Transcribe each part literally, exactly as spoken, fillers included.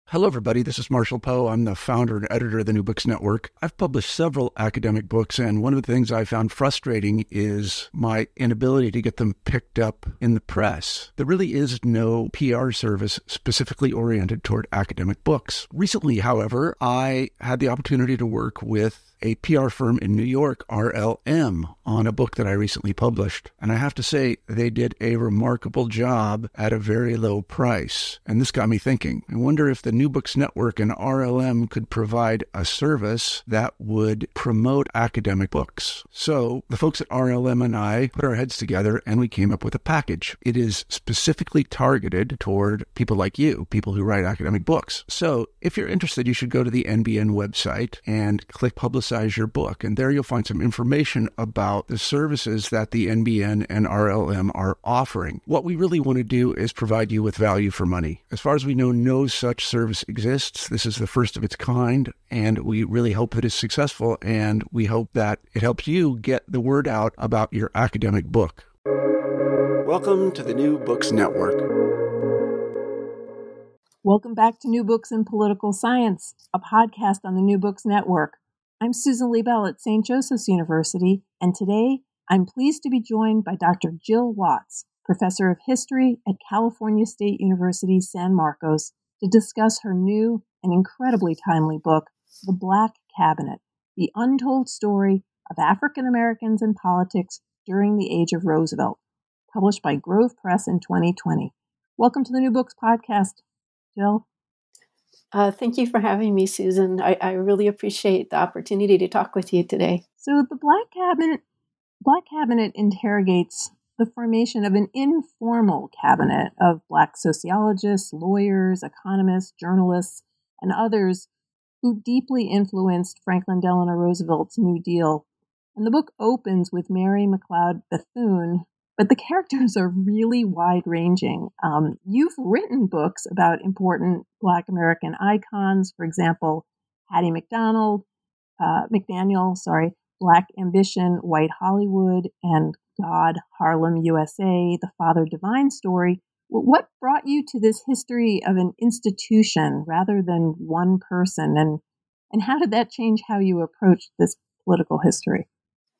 Hello, everybody. This is Marshall Poe. I'm the founder and editor of the New Books Network. I've published several academic books, and one of the things I found frustrating is my inability to get them picked up in the press. There really is no P R service specifically oriented toward academic books. Recently, however, I had the opportunity to work with a P R firm in New York, R L M, on a book that I recently published. And I have to say, they did a remarkable job at a very low price. And this got me thinking. I wonder if the New Books Network and R L M could provide a service that would promote academic books. So the folks at R L M and I put our heads together and we came up with a package. It is specifically targeted toward people like you, people who write academic books. So if you're interested, you should go to the N B N website and click Publicize your book. And there you'll find some information about the services that the N B N and R L M are offering. What we really want to do is provide you with value for money. As far as we know, no such service exists. This is the first of its kind, and we really hope that it's successful, and we hope that it helps you get the word out about your academic book. Welcome to the New Books Network. Welcome back to New Books in Political Science, a podcast on the New Books Network. I'm Susan Liebell at Saint Joseph's University, and today I'm pleased to be joined by Doctor Jill Watts, Professor of History at California State University, San Marcos, to discuss her new and incredibly timely book, The Black Cabinet, The Untold Story of African Americans in Politics During the Age of Roosevelt, published by Grove Press in twenty twenty. Welcome to the New Books Podcast, Jill. Uh, thank you for having me, Susan. I, I really appreciate the opportunity to talk with you today. So the Black Cabinet, Black Cabinet interrogates the formation of an informal cabinet of Black sociologists, lawyers, economists, journalists, and others who deeply influenced Franklin Delano Roosevelt's New Deal. And the book opens with Mary McLeod Bethune, but the characters are really wide-ranging. Um, you've written books about important Black American icons, for example, Hattie McDonald, uh, McDaniel, sorry, Black Ambition, White Hollywood, and God, Harlem, U S A, The Father Divine Story. What brought you to this history of an institution rather than one person, and and how did that change how you approached this political history?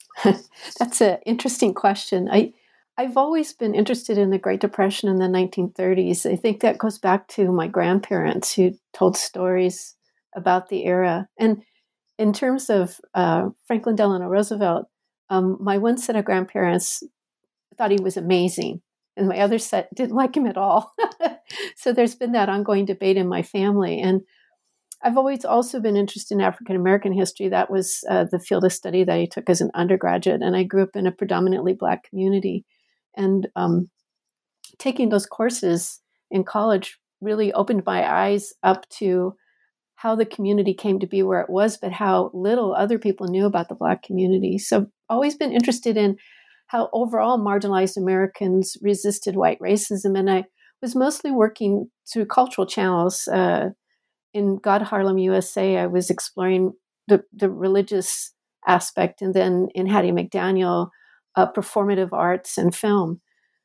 That's an interesting question. I I've always been interested in the Great Depression in the nineteen thirties. I think that goes back to my grandparents who told stories about the era. And in terms of uh, Franklin Delano Roosevelt, um, my one set of grandparents thought he was amazing, and my other set didn't like him at all. So there's been that ongoing debate in my family. And I've always also been interested in African American history. That was uh, the field of study that I took as an undergraduate, and I grew up in a predominantly Black community. And um, taking those courses in college really opened my eyes up to how the community came to be where it was, but how little other people knew about the Black community. So I've always been interested in how overall marginalized Americans resisted white racism. And I was mostly working through cultural channels. Uh, in God, Harlem, U S A, I was exploring the, the religious aspect. And then in Hattie McDaniel, Uh, performative arts and film.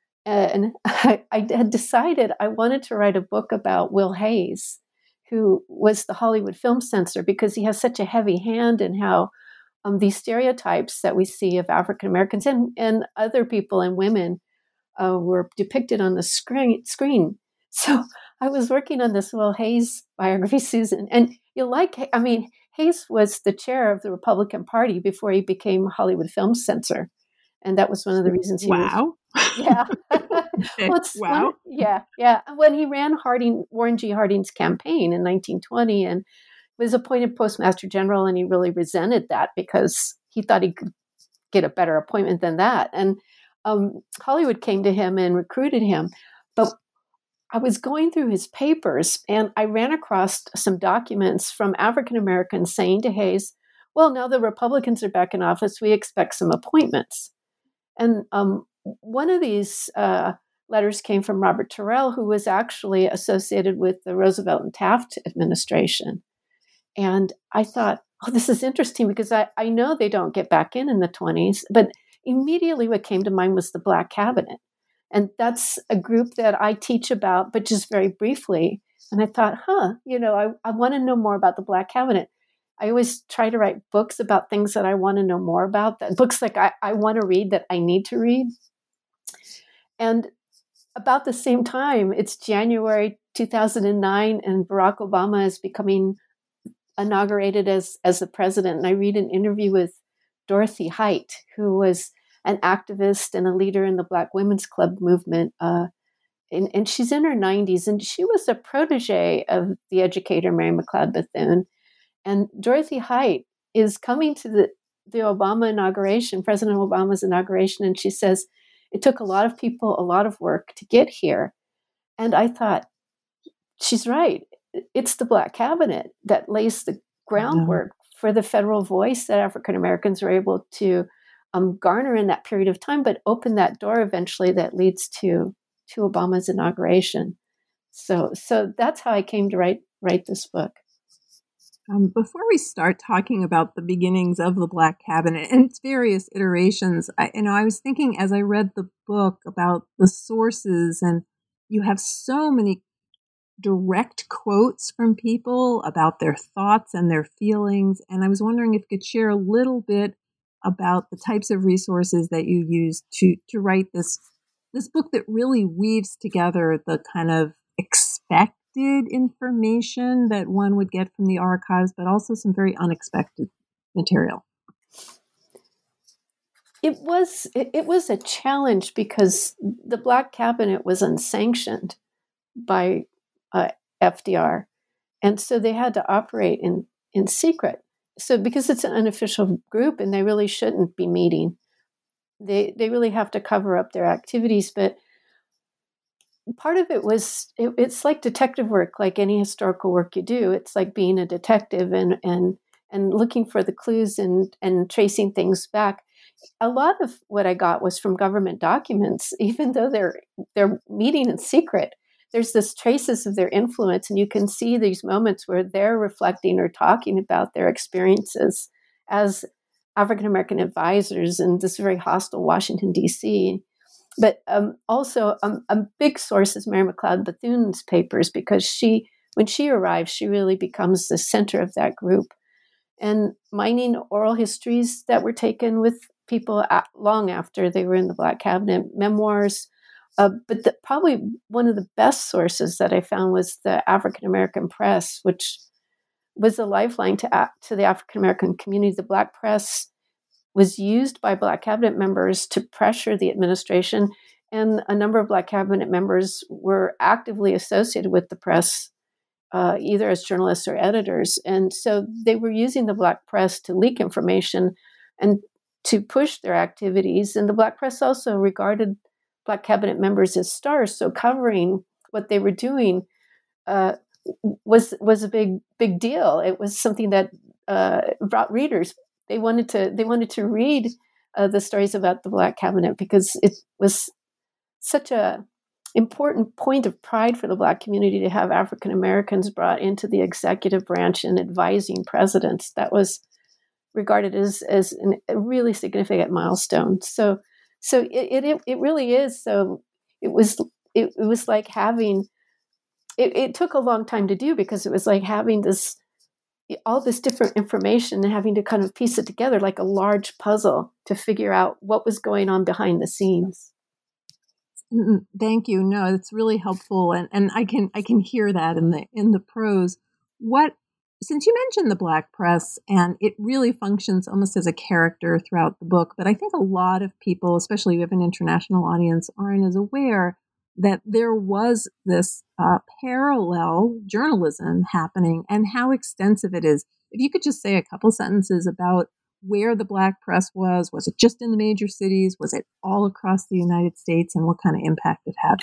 And I, I had decided I wanted to write a book about Will Hays, who was the Hollywood film censor, because he has such a heavy hand in how um, these stereotypes that we see of African Americans and, and other people and women uh, were depicted on the screen, screen. So I was working on this Will Hays biography, Susan. And you'll like, I mean, Hays was the chair of the Republican Party before he became Hollywood film censor. And that was one of the reasons he wow. was. Yeah. well, it's wow. When, yeah. Yeah. When he ran Harding, Warren G. Harding's campaign in nineteen twenty and was appointed Postmaster General, and he really resented that because he thought he could get a better appointment than that. And um, Hollywood came to him and recruited him. But I was going through his papers, and I ran across some documents from African Americans saying to Hays, well, now the Republicans are back in office, we expect some appointments. And um, one of these uh, letters came from Robert Terrell, who was actually associated with the Roosevelt and Taft administration. And I thought, oh, this is interesting because I, I know they don't get back in in the twenties, but immediately what came to mind was the Black Cabinet. And that's a group that I teach about, but just very briefly. And I thought, huh, you know, I, I want to know more about the Black Cabinet. I always try to write books about things that I want to know more about, that books like I, I want to read that I need to read. And about the same time, it's January two thousand nine, and Barack Obama is becoming inaugurated as, as the president. And I read an interview with Dorothy Height, who was an activist and a leader in the Black Women's Club movement. Uh, and, and she's in her nineties, and she was a protege of the educator Mary McLeod Bethune. And Dorothy Height is coming to the, the Obama inauguration, President Obama's inauguration, and she says, it took a lot of people, a lot of work to get here. And I thought, she's right. It's the Black Cabinet that lays the groundwork mm-hmm. for the federal voice that African Americans were able to um, garner in that period of time, but open that door eventually that leads to to Obama's inauguration. So, so that's how I came to write write this book. Um, before we start talking about the beginnings of the Black Cabinet and its various iterations, I, you know, I was thinking as I read the book about the sources, and you have so many direct quotes from people about their thoughts and their feelings. And I was wondering if you could share a little bit about the types of resources that you used to to write this this book that really weaves together the kind of expected information that one would get from the archives, but also some very unexpected material. It was it, it was a challenge because the Black Cabinet was unsanctioned by uh, F D R, and so they had to operate in in secret. So because it's an unofficial group and they really shouldn't be meeting, they they really have to cover up their activities. But part of it was, it, it's like detective work, like any historical work you do. It's like being a detective and and and looking for the clues and and tracing things back. A lot of what I got was from government documents, even though they're they're meeting in secret. There's this traces of their influence, and you can see these moments where they're reflecting or talking about their experiences as African American advisors in this very hostile Washington, D C. But um, also um, a big source is Mary McLeod Bethune's papers, because she, when she arrives, she really becomes the center of that group. And mining oral histories that were taken with people at, long after they were in the Black Cabinet, memoirs. Uh, but the, probably one of the best sources that I found was the African American press, which was a lifeline to, to the African American community. The Black press was used by Black Cabinet members to pressure the administration, and a number of Black Cabinet members were actively associated with the press, uh, either as journalists or editors. And so they were using the Black press to leak information and to push their activities. And the Black press also regarded Black Cabinet members as stars, so covering what they were doing uh, was was a big big deal. It was something that uh, brought readers. They wanted to they wanted to read uh, the stories about the Black Cabinet because it was such a important point of pride for the Black community to have African Americans brought into the executive branch and advising presidents. That was regarded as as an, a really significant milestone. So. So it, it it really is. So it was it, it was like having. It, it took a long time to do because it was like having this all this different information and having to kind of piece it together like a large puzzle to figure out what was going on behind the scenes. Thank you. No, it's really helpful, and and I can I can hear that in the in the prose. What Since you mentioned the Black press, and it really functions almost as a character throughout the book, but I think a lot of people, especially if you have an international audience, aren't as aware that there was this uh, parallel journalism happening and how extensive it is. If you could just say a couple sentences about where the Black press was, was it just in the major cities? Was it all across the United States, and what kind of impact it had?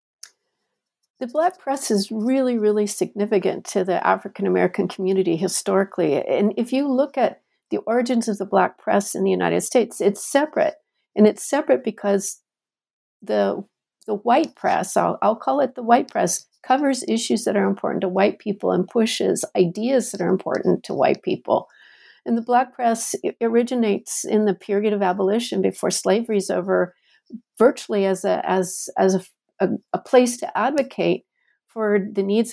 The Black press is really, really significant to the African American community historically. And if you look at the origins of the Black press in the United States, it's separate. And it's separate because the the white press, I'll, I'll call it the white press, covers issues that are important to white people and pushes ideas that are important to white people. And the Black press originates in the period of abolition before slavery is over, virtually as a as as a A, a place to advocate for the needs of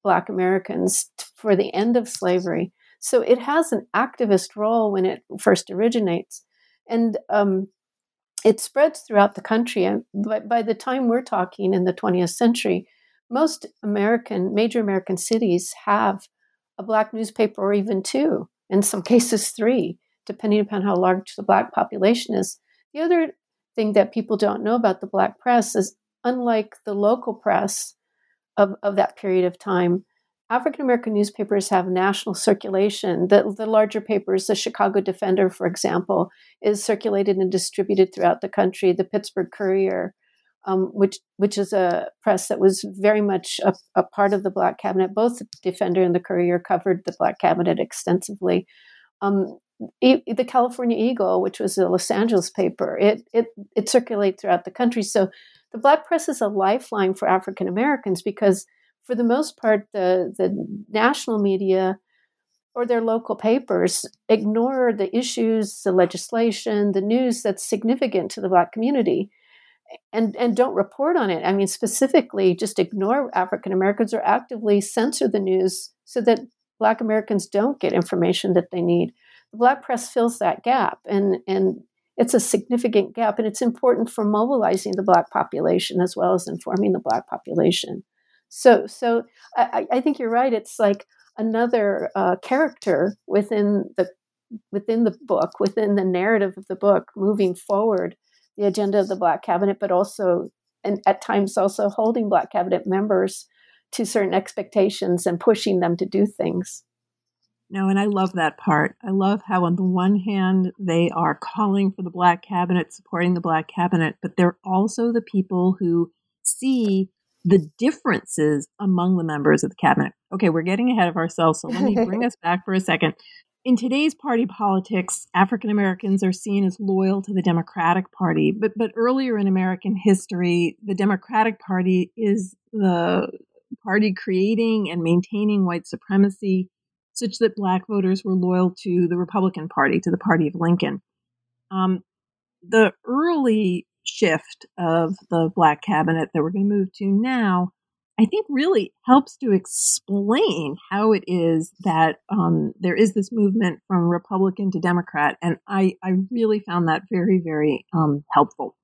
Black Americans t- for the end of slavery. So it has an activist role when it first originates. And um, it spreads throughout the country. And by, by the time we're talking in the twentieth century, most American, major American cities have a Black newspaper or even two, in some cases three, depending upon how large the Black population is. The other thing that people don't know about the Black press is, unlike the local press of, of that period of time, African American newspapers have national circulation. The, the larger papers, the Chicago Defender, for example, is circulated and distributed throughout the country. The Pittsburgh Courier, um, which which is a press that was very much a, a part of the Black Cabinet. Both the Defender and the Courier covered the Black Cabinet extensively. Um, e- the California Eagle, which was a Los Angeles paper, it it it circulated throughout the country. So the Black press is a lifeline for African Americans because, for the most part, the, the national media or their local papers ignore the issues, the legislation, the news that's significant to the Black community, and, and don't report on it. I mean, specifically, just ignore African Americans or actively censor the news so that Black Americans don't get information that they need. The Black press fills that gap, and, and it's a significant gap, and it's important for mobilizing the Black population as well as informing the Black population. So, so I, I think you're right. It's like another uh, character within the within the book, within the narrative of the book, moving forward the agenda of the Black Cabinet, but also, and at times also holding Black Cabinet members to certain expectations and pushing them to do things. No, and I love that part. I love how on the one hand, they are calling for the Black Cabinet, supporting the Black Cabinet, but they're also the people who see the differences among the members of the cabinet. Okay, we're getting ahead of ourselves, so let me bring us back for a second. In today's party politics, African Americans are seen as loyal to the Democratic Party, but but earlier in American history, the Democratic Party is the party creating and maintaining white supremacy, such that Black voters were loyal to the Republican Party, to the party of Lincoln. Um, the early shift of the Black Cabinet that we're going to move to now, I think really helps to explain how it is that um, there is this movement from Republican to Democrat. And I, I really found that very, very um, helpful.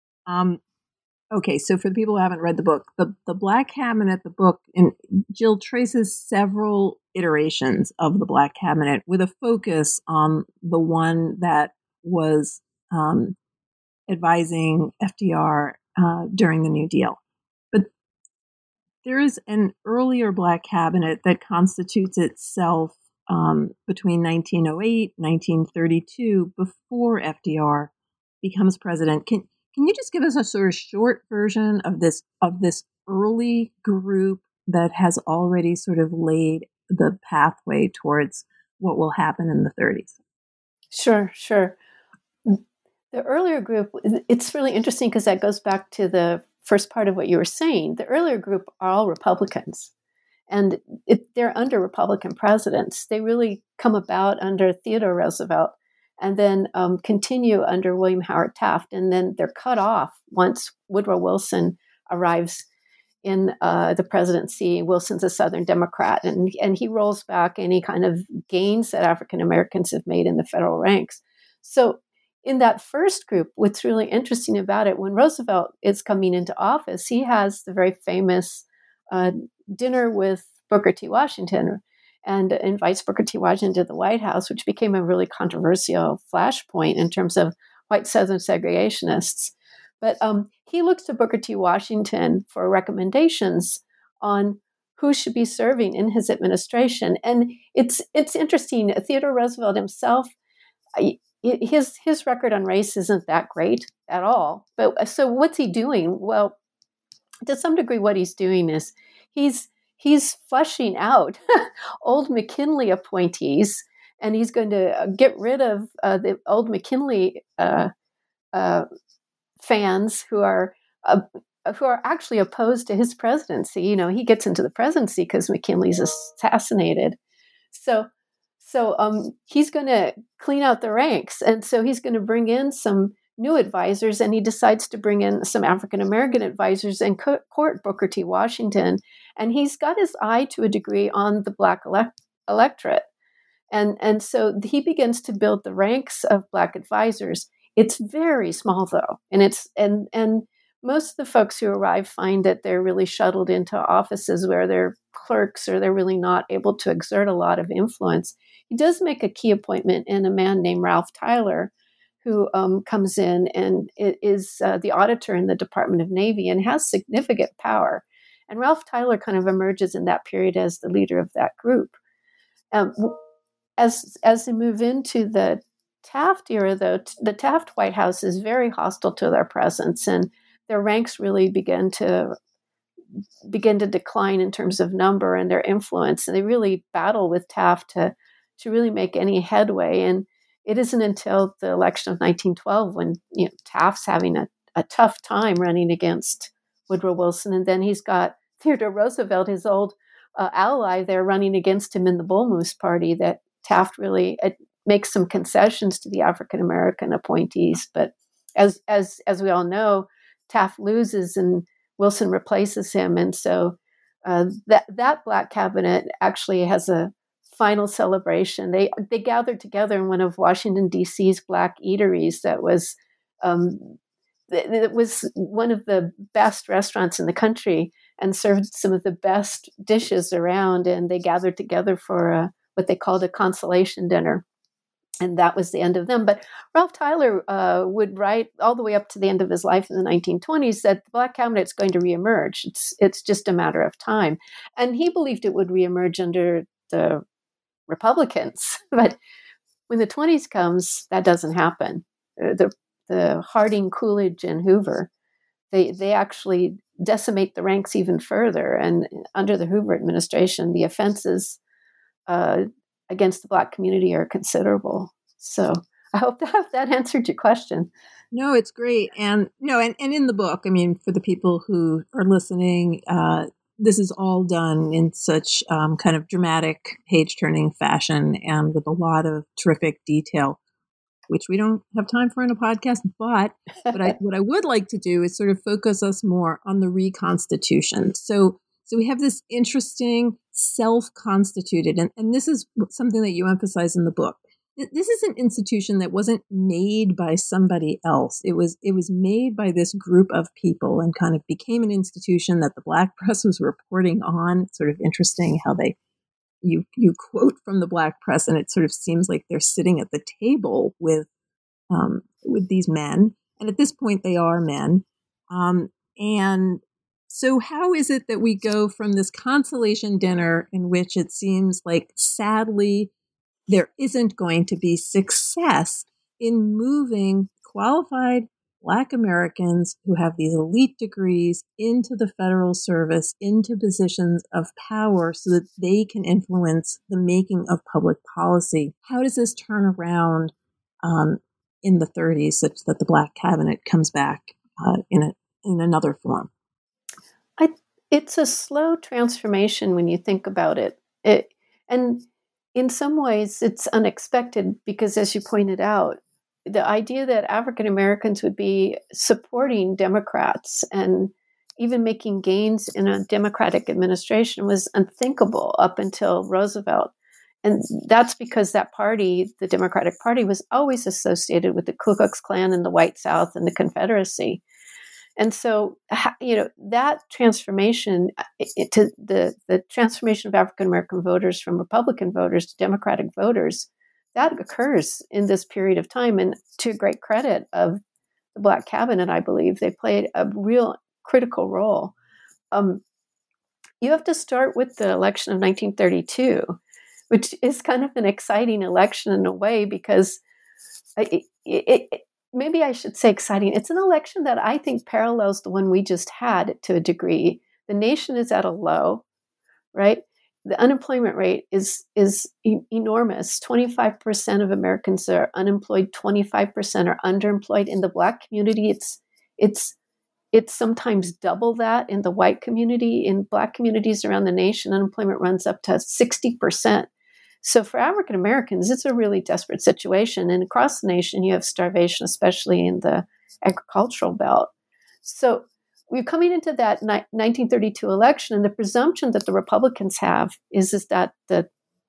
Um, okay, so for the people who haven't read the book, the, the Black Cabinet, the book, and Jill traces several iterations of the Black Cabinet with a focus on the one that was um, advising F D R uh, during the New Deal. But there is an earlier Black Cabinet that constitutes itself um, between nineteen oh eight, nineteen thirty-two, before F D R becomes president. Can can you just give us a sort of short version of this of this early group that has already sort of laid the pathway towards what will happen in the thirties? Sure, sure. The earlier group, it's really interesting because that goes back to the first part of what you were saying. The earlier group are all Republicans, and it, they're under Republican presidents. They really come about under Theodore Roosevelt and then um, continue under William Howard Taft, and then they're cut off once Woodrow Wilson arrives in uh, the presidency. Wilson's a Southern Democrat, and, and he rolls back any kind of gains that African Americans have made in the federal ranks. So in that first group, what's really interesting about it, when Roosevelt is coming into office, he has the very famous uh, dinner with Booker T. Washington and invites Booker T. Washington to the White House, which became a really controversial flashpoint in terms of white Southern segregationists. But um, he looks to Booker T. Washington for recommendations on who should be serving in his administration. And it's it's interesting. Theodore Roosevelt himself, I, his his record on race isn't that great at all. But so what's he doing? Well, to some degree, what he's doing is he's he's flushing out old McKinley appointees, and he's going to get rid of uh, the old McKinley uh, uh, fans who are uh, who are actually opposed to his presidency. You know, he gets into the presidency because McKinley's assassinated. So. So um, he's going to clean out the ranks. And so he's going to bring in some new advisors, and he decides to bring in some African American advisors and co- court Booker T. Washington. And he's got his eye to a degree on the Black elect- electorate. And, and so he begins to build the ranks of Black advisors. It's very small, though. And it's and and most of the folks who arrive find that they're really shuttled into offices where they're clerks or they're really not able to exert a lot of influence. He does make a key appointment in a man named Ralph Tyler, who um, comes in and is uh, the auditor in the Department of Navy and has significant power. And Ralph Tyler kind of emerges in that period as the leader of that group. Um, as as they move into the Taft era, though, the Taft White House is very hostile to their presence, and their ranks really begin to begin to decline in terms of number and their influence. And they really battle with Taft to, to really make any headway. And it isn't until the election of nineteen twelve when you know, Taft's having a, a tough time running against Woodrow Wilson. And then he's got Theodore Roosevelt, his old uh, ally there, running against him in the Bull Moose Party, that Taft really uh, makes some concessions to the African-American appointees. But as as as we all know, Taft loses and Wilson replaces him. And so uh, that that Black cabinet actually has a final celebration. They they gathered together in one of Washington, D C's Black eateries that was um, it was one of the best restaurants in the country and served some of the best dishes around. And they gathered together for a, what they called a consolation dinner. And that was the end of them. But Ralph Tyler uh, would write all the way up to the end of his life in the nineteen twenties that the Black cabinet's going to reemerge. It's it's just a matter of time. And he believed it would reemerge under the Republicans. But when the twenties comes, that doesn't happen. The the Harding, Coolidge, and Hoover, they they actually decimate the ranks even further. And under the Hoover administration, the offenses uh, against the Black community are considerable. So I hope that that answered your question. No, it's great. And no, and, and in the book, I mean, for the people who are listening, uh, this is all done in such um, kind of dramatic, page-turning fashion and with a lot of terrific detail, which we don't have time for in a podcast. But what I what I would like to do is sort of focus us more on the reconstitution. So so we have this interesting self-constituted, and, and this is something that you emphasize in the book. This is an institution that wasn't made by somebody else. It was it was made by this group of people and kind of became an institution that the Black press was reporting on. It's sort of interesting how they you you quote from the Black press, and it sort of seems like they're sitting at the table with um, with these men. And at this point, they are men. Um, and so how is it that we go from this consolation dinner in which it seems like, sadly, there isn't going to be success in moving qualified Black Americans who have these elite degrees into the federal service, into positions of power so that they can influence the making of public policy? How does this turn around um, in the thirties such that the Black cabinet comes back uh, in a in another form? I, it's a slow transformation when you think about it. It and in some ways, it's unexpected because, as you pointed out, the idea that African Americans would be supporting Democrats and even making gains in a Democratic administration was unthinkable up until Roosevelt. And that's because that party, the Democratic Party, was always associated with the Ku Klux Klan and the White South and the Confederacy. And so, you know, that transformation to the, the transformation of African-American voters from Republican voters to Democratic voters, that occurs in this period of time. And to great credit of the Black cabinet, I believe, they played a real critical role. Um, you have to start with the election of nineteen thirty-two, which is kind of an exciting election in a way because it, it, it maybe I should say exciting. It's an election that I think parallels the one we just had to a degree. The nation is at a low, right? The unemployment rate is is e- enormous. twenty-five percent of Americans are unemployed, twenty-five percent are underemployed. In the Black community, it's it's it's sometimes double that. In the white community, in Black communities around the nation, unemployment runs up to sixty percent. So for African Americans, it's a really desperate situation. And across the nation, you have starvation, especially in the agricultural belt. So we're coming into that ni- nineteen thirty-two election, and the presumption that the Republicans have is, is that the,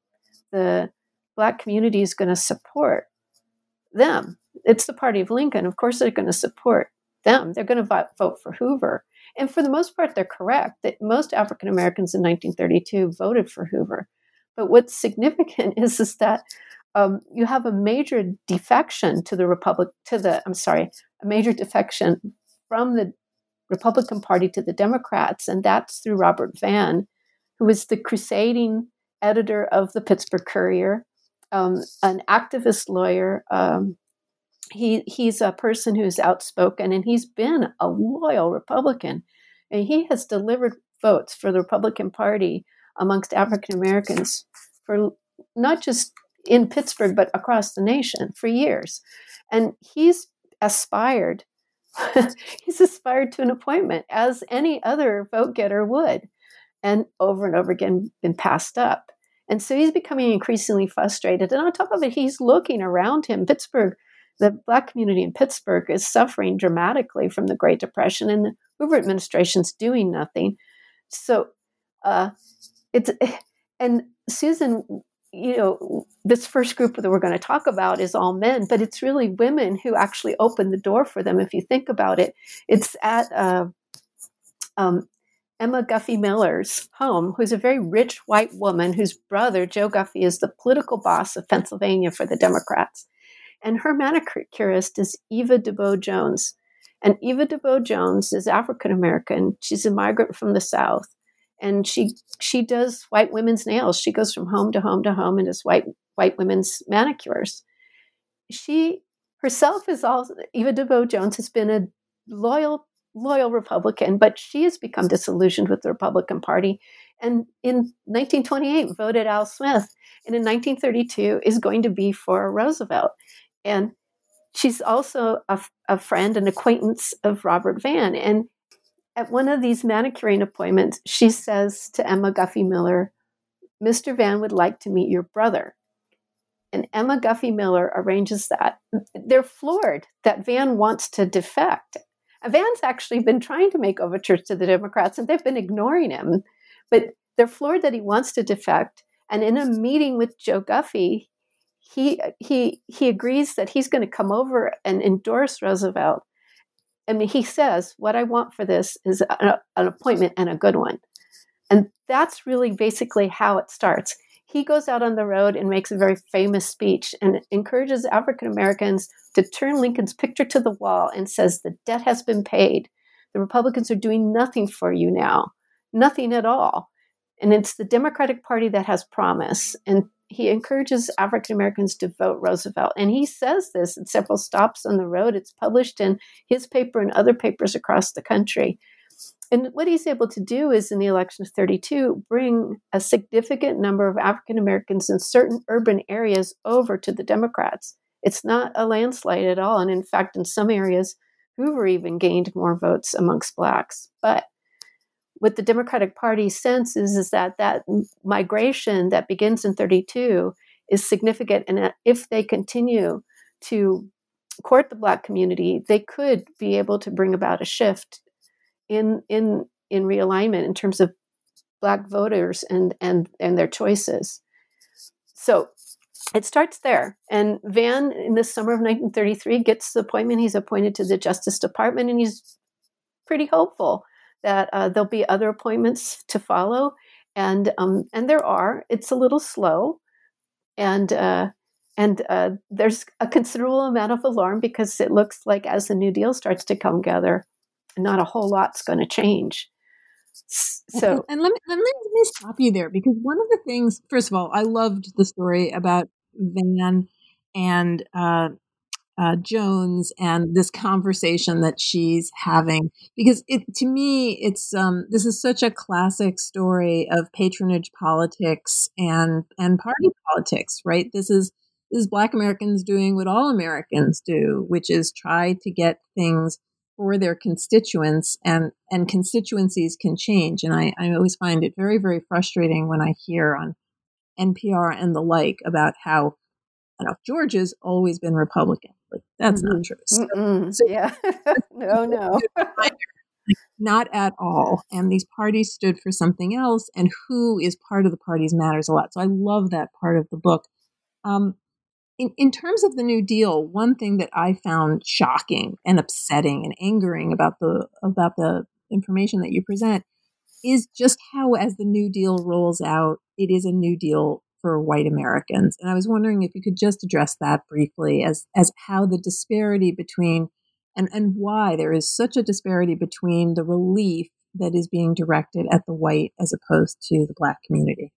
the Black community is going to support them. It's the party of Lincoln. Of course, they're going to support them. They're going to vote, vote for Hoover. And for the most part, they're correct that most African Americans in nineteen thirty-two voted for Hoover. But what's significant is, is that um, you have a major defection to the Republic, to the, I'm sorry, a major defection from the Republican Party to the Democrats, and that's through Robert Vann, who was the crusading editor of the Pittsburgh Courier, um, an activist lawyer. Um, he he's a person who's outspoken, and he's been a loyal Republican, and he has delivered votes for the Republican Party amongst African Americans for not just in Pittsburgh, but across the nation for years. And he's aspired, he's aspired to an appointment as any other vote getter would, and over and over again been passed up. And so he's becoming increasingly frustrated. And on top of it, he's looking around him. Pittsburgh, the Black community in Pittsburgh is suffering dramatically from the Great Depression, and the Hoover administration's doing nothing. So uh, it's, and Susan, you know, this first group that we're going to talk about is all men, but it's really women who actually open the door for them. If you think about it, it's at uh, um, Emma Guffey Miller's home, who's a very rich white woman whose brother, Joe Guffey, is the political boss of Pennsylvania for the Democrats. And her manicurist is Eva DuBois Jones. And Eva DuBois Jones is African-American. She's a migrant from the South. And she she does white women's nails. She goes from home to home to home and does white white women's manicures. She herself is also, Eva DuBois Jones has been a loyal, loyal Republican, but she has become disillusioned with the Republican Party. And in nineteen twenty-eight, voted Al Smith. And in nineteen thirty-two is going to be for Roosevelt. And she's also a, a friend and acquaintance of Robert Vann. And at one of these manicuring appointments, she says to Emma Guffey Miller, "Mister Vann would like to meet your brother." And Emma Guffey Miller arranges that. They're floored that Vann wants to defect. Vann's actually been trying to make overtures to the Democrats, and they've been ignoring him. But they're floored that he wants to defect. And in a meeting with Joe Guffey, he he he agrees that he's going to come over and endorse Roosevelt. I mean, he says, what I want for this is a, an appointment, and a good one. And that's really basically how it starts. He goes out on the road and makes a very famous speech and encourages African Americans to turn Lincoln's picture to the wall and says, the debt has been paid. The Republicans are doing nothing for you now, nothing at all. And it's the Democratic Party that has promise. And he encourages African Americans to vote Roosevelt. And he says this at several stops on the road. It's published in his paper and other papers across the country. And what he's able to do is, in the election of thirty-two, bring a significant number of African Americans in certain urban areas over to the Democrats. It's not a landslide at all. And in fact, in some areas, Hoover even gained more votes amongst Blacks. But what the Democratic Party senses is that that migration that begins in thirty-two is significant. And if they continue to court the Black community, they could be able to bring about a shift in in in realignment in terms of Black voters and and and their choices. So it starts there. And Vann, in the summer of nineteen thirty-three, gets the appointment. He's appointed to the Justice Department, and he's pretty hopeful that uh, there'll be other appointments to follow. And um, and there are. It's a little slow. And uh, and uh, there's a considerable amount of alarm, because it looks like as the New Deal starts to come together, not a whole lot's going to change. So, and, and let me let me let me stop you there, because one of the things, first of all, I loved the story about Vann and uh, uh, Jones and this conversation that she's having, because it to me it's um, this is such a classic story of patronage politics and and party politics, right? This is this is Black Americans doing what all Americans do, which is try to get things for their constituents, and, and constituencies can change. And I, I always find it very, very frustrating when I hear on N P R and the like about how, you know, Georgia's always been Republican. Like, that's Mm-hmm. not true. So, so, yeah. no, no. Not at all. And these parties stood for something else, and who is part of the parties matters a lot. So I love that part of the book. Um, in, in terms of the New Deal, one thing that I found shocking and upsetting and angering about the about the information that you present is just how, as the New Deal rolls out, it is a New Deal for white Americans. And I was wondering if you could just address that briefly as as how the disparity between and, and why there is such a disparity between the relief that is being directed at the white as opposed to the Black community.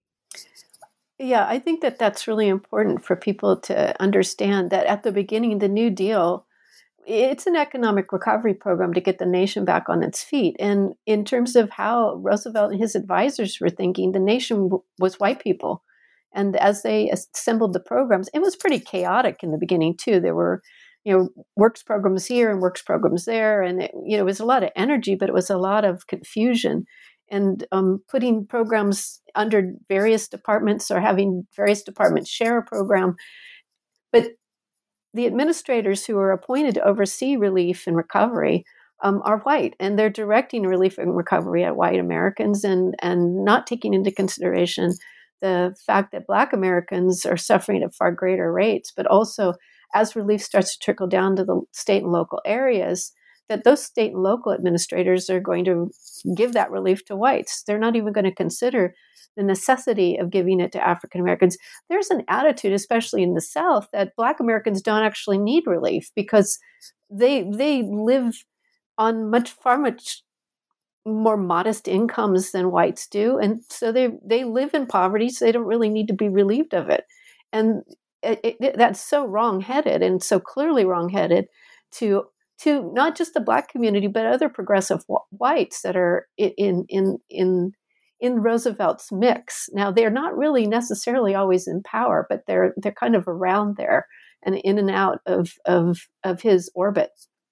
Yeah, I think that that's really important for people to understand that at the beginning, the New Deal, it's an economic recovery program to get the nation back on its feet. And in terms of how Roosevelt and his advisors were thinking, the nation w- was white people. And as they assembled the programs, it was pretty chaotic in the beginning too. There were, you know, works programs here and works programs there, and it, you know, it was a lot of energy, but it was a lot of confusion. And um, putting programs under various departments or having various departments share a program, but the administrators who are appointed to oversee relief and recovery um, are white, and they're directing relief and recovery at white Americans and, and not taking into consideration the fact that Black Americans are suffering at far greater rates, but also as relief starts to trickle down to the state and local areas, that those state and local administrators are going to give that relief to whites. They're not even going to consider the necessity of giving it to African Americans. There's an attitude, especially in the South, that Black Americans don't actually need relief because they they live on much far much more modest incomes than whites do, and so they they live in poverty, so they don't really need to be relieved of it. And it, it, that's so wrong-headed and so clearly wrong-headed to to not just the Black community, but other progressive wh- whites that are in in in in Roosevelt's mix. Now, they're not really necessarily always in power, but they're they're kind of around there and in and out of of of his orbit.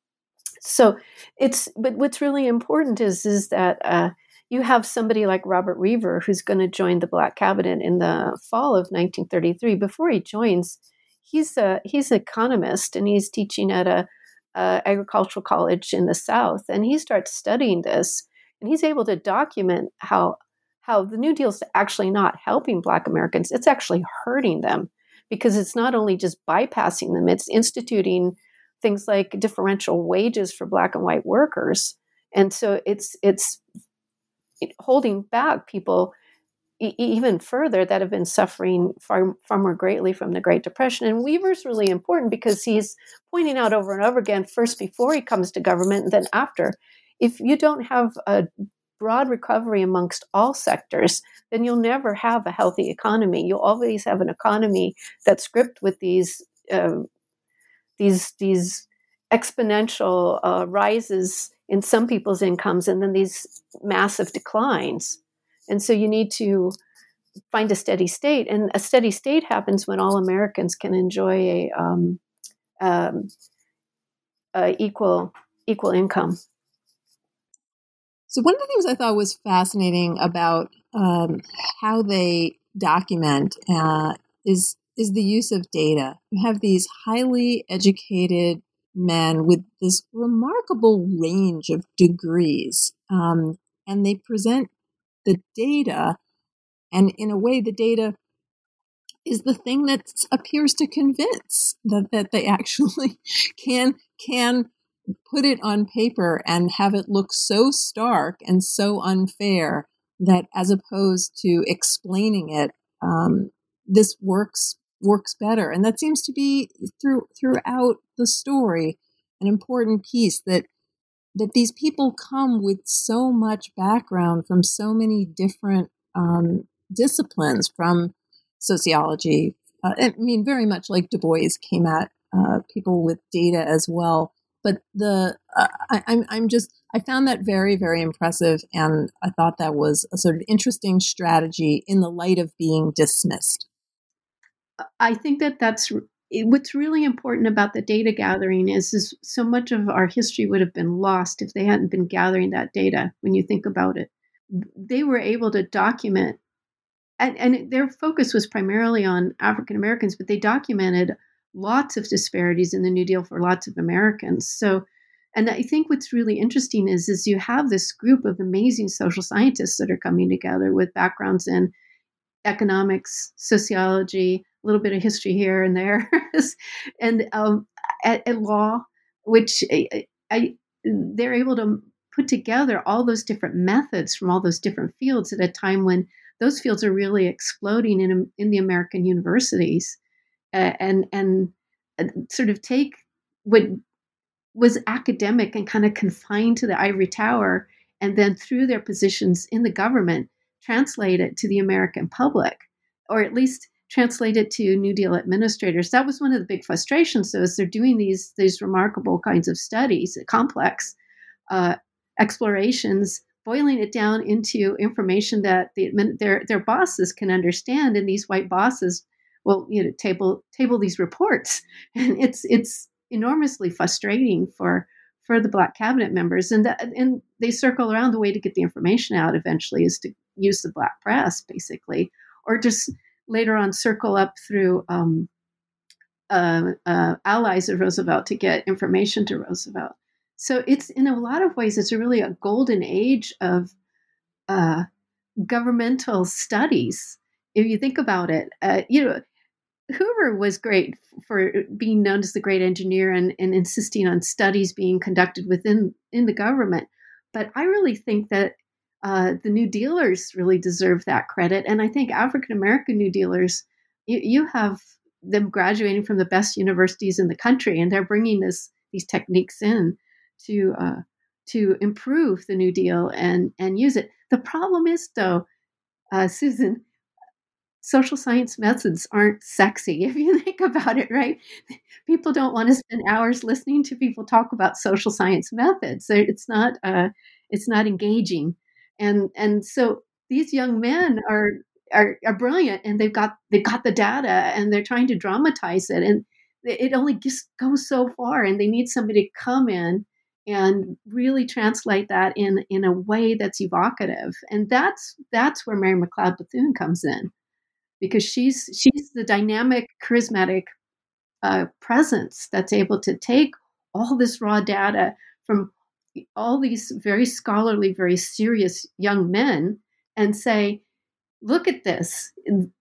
So it's but what's really important is is that uh, you have somebody like Robert Reaver who's going to join the Black cabinet in the fall of nineteen thirty-three. Before he joins, he's a he's an economist and he's teaching at a, a agricultural college in the South, and he starts studying this, and he's able to document how how the New Deal is actually not helping Black Americans; it's actually hurting them because it's not only just bypassing them; it's instituting things like differential wages for Black and white workers, and so it's it's holding back people e- even further that have been suffering far far more greatly from the Great Depression. And Weaver's really important because he's pointing out over and over again, first before he comes to government and then after, if you don't have a broad recovery amongst all sectors, then you'll never have a healthy economy. You'll always have an economy that's gripped with these uh, these these exponential uh, rises in some people's incomes and then these massive declines. And so you need to find a steady state. And a steady state happens when all Americans can enjoy a, um, um, a equal equal income. So one of the things I thought was fascinating about um, how they document uh, is is the use of data. You have these highly educated men with this remarkable range of degrees, um, and they present the data, and in a way, the data is the thing that appears to convince that, that they actually can can put it on paper and have it look so stark and so unfair that, as opposed to explaining it, um, this works works better. And that seems to be through throughout the story an important piece, that that these people come with so much background from so many different um, disciplines, from sociology. Uh, I mean, very much like Du Bois came at uh, people with data as well. But the uh, I, I'm I'm just I found that very, very impressive, and I thought that was a sort of interesting strategy in the light of being dismissed. I think that that's what's really important about the data gathering is, is so much of our history would have been lost if they hadn't been gathering that data. When you think about it, they were able to document and, and their focus was primarily on African Americans, but they documented lots of disparities in the New Deal for lots of Americans. So, and I think what's really interesting is, is you have this group of amazing social scientists that are coming together with backgrounds in economics, sociology, a little bit of history here and there, and um, at, at law, which I, I, they're able to put together all those different methods from all those different fields at a time when those fields are really exploding in in the American universities, uh, and and uh, sort of take what was academic and kind of confined to the ivory tower, and then through their positions in the government, translate it to the American public, or at least translate it to New Deal administrators. That was one of the big frustrations, though, is they're doing these these remarkable kinds of studies, complex uh, explorations, boiling it down into information that the their their bosses can understand, and these white bosses will, you know, table table these reports, and it's it's enormously frustrating for for the Black cabinet members, and that, and they circle around. The way to get the information out eventually is to use the Black press, basically, or just later on circle up through um, uh, uh, allies of Roosevelt to get information to Roosevelt. So it's, in a lot of ways, it's a really a golden age of uh, governmental studies. If you think about it, uh, you know, Hoover was great for being known as the great engineer and, and insisting on studies being conducted within in the government. But I really think that uh, the New Dealers really deserve that credit. And I think African American New Dealers, you, you have them graduating from the best universities in the country, and they're bringing this these techniques in to uh, to improve the New Deal and and use it. The problem is, though, uh, Susan, social science methods aren't sexy, if you think about it, right? People don't want to spend hours listening to people talk about social science methods. It's not uh, it's not engaging, and and so these young men are, are are brilliant, and they've got they've got the data, and they're trying to dramatize it, and it only just goes so far, and they need somebody to come in and really translate that in in a way that's evocative, and that's that's where Mary McLeod Bethune comes in. Because she's she's the dynamic, charismatic uh, presence that's able to take all this raw data from all these very scholarly, very serious young men and say, "Look at this.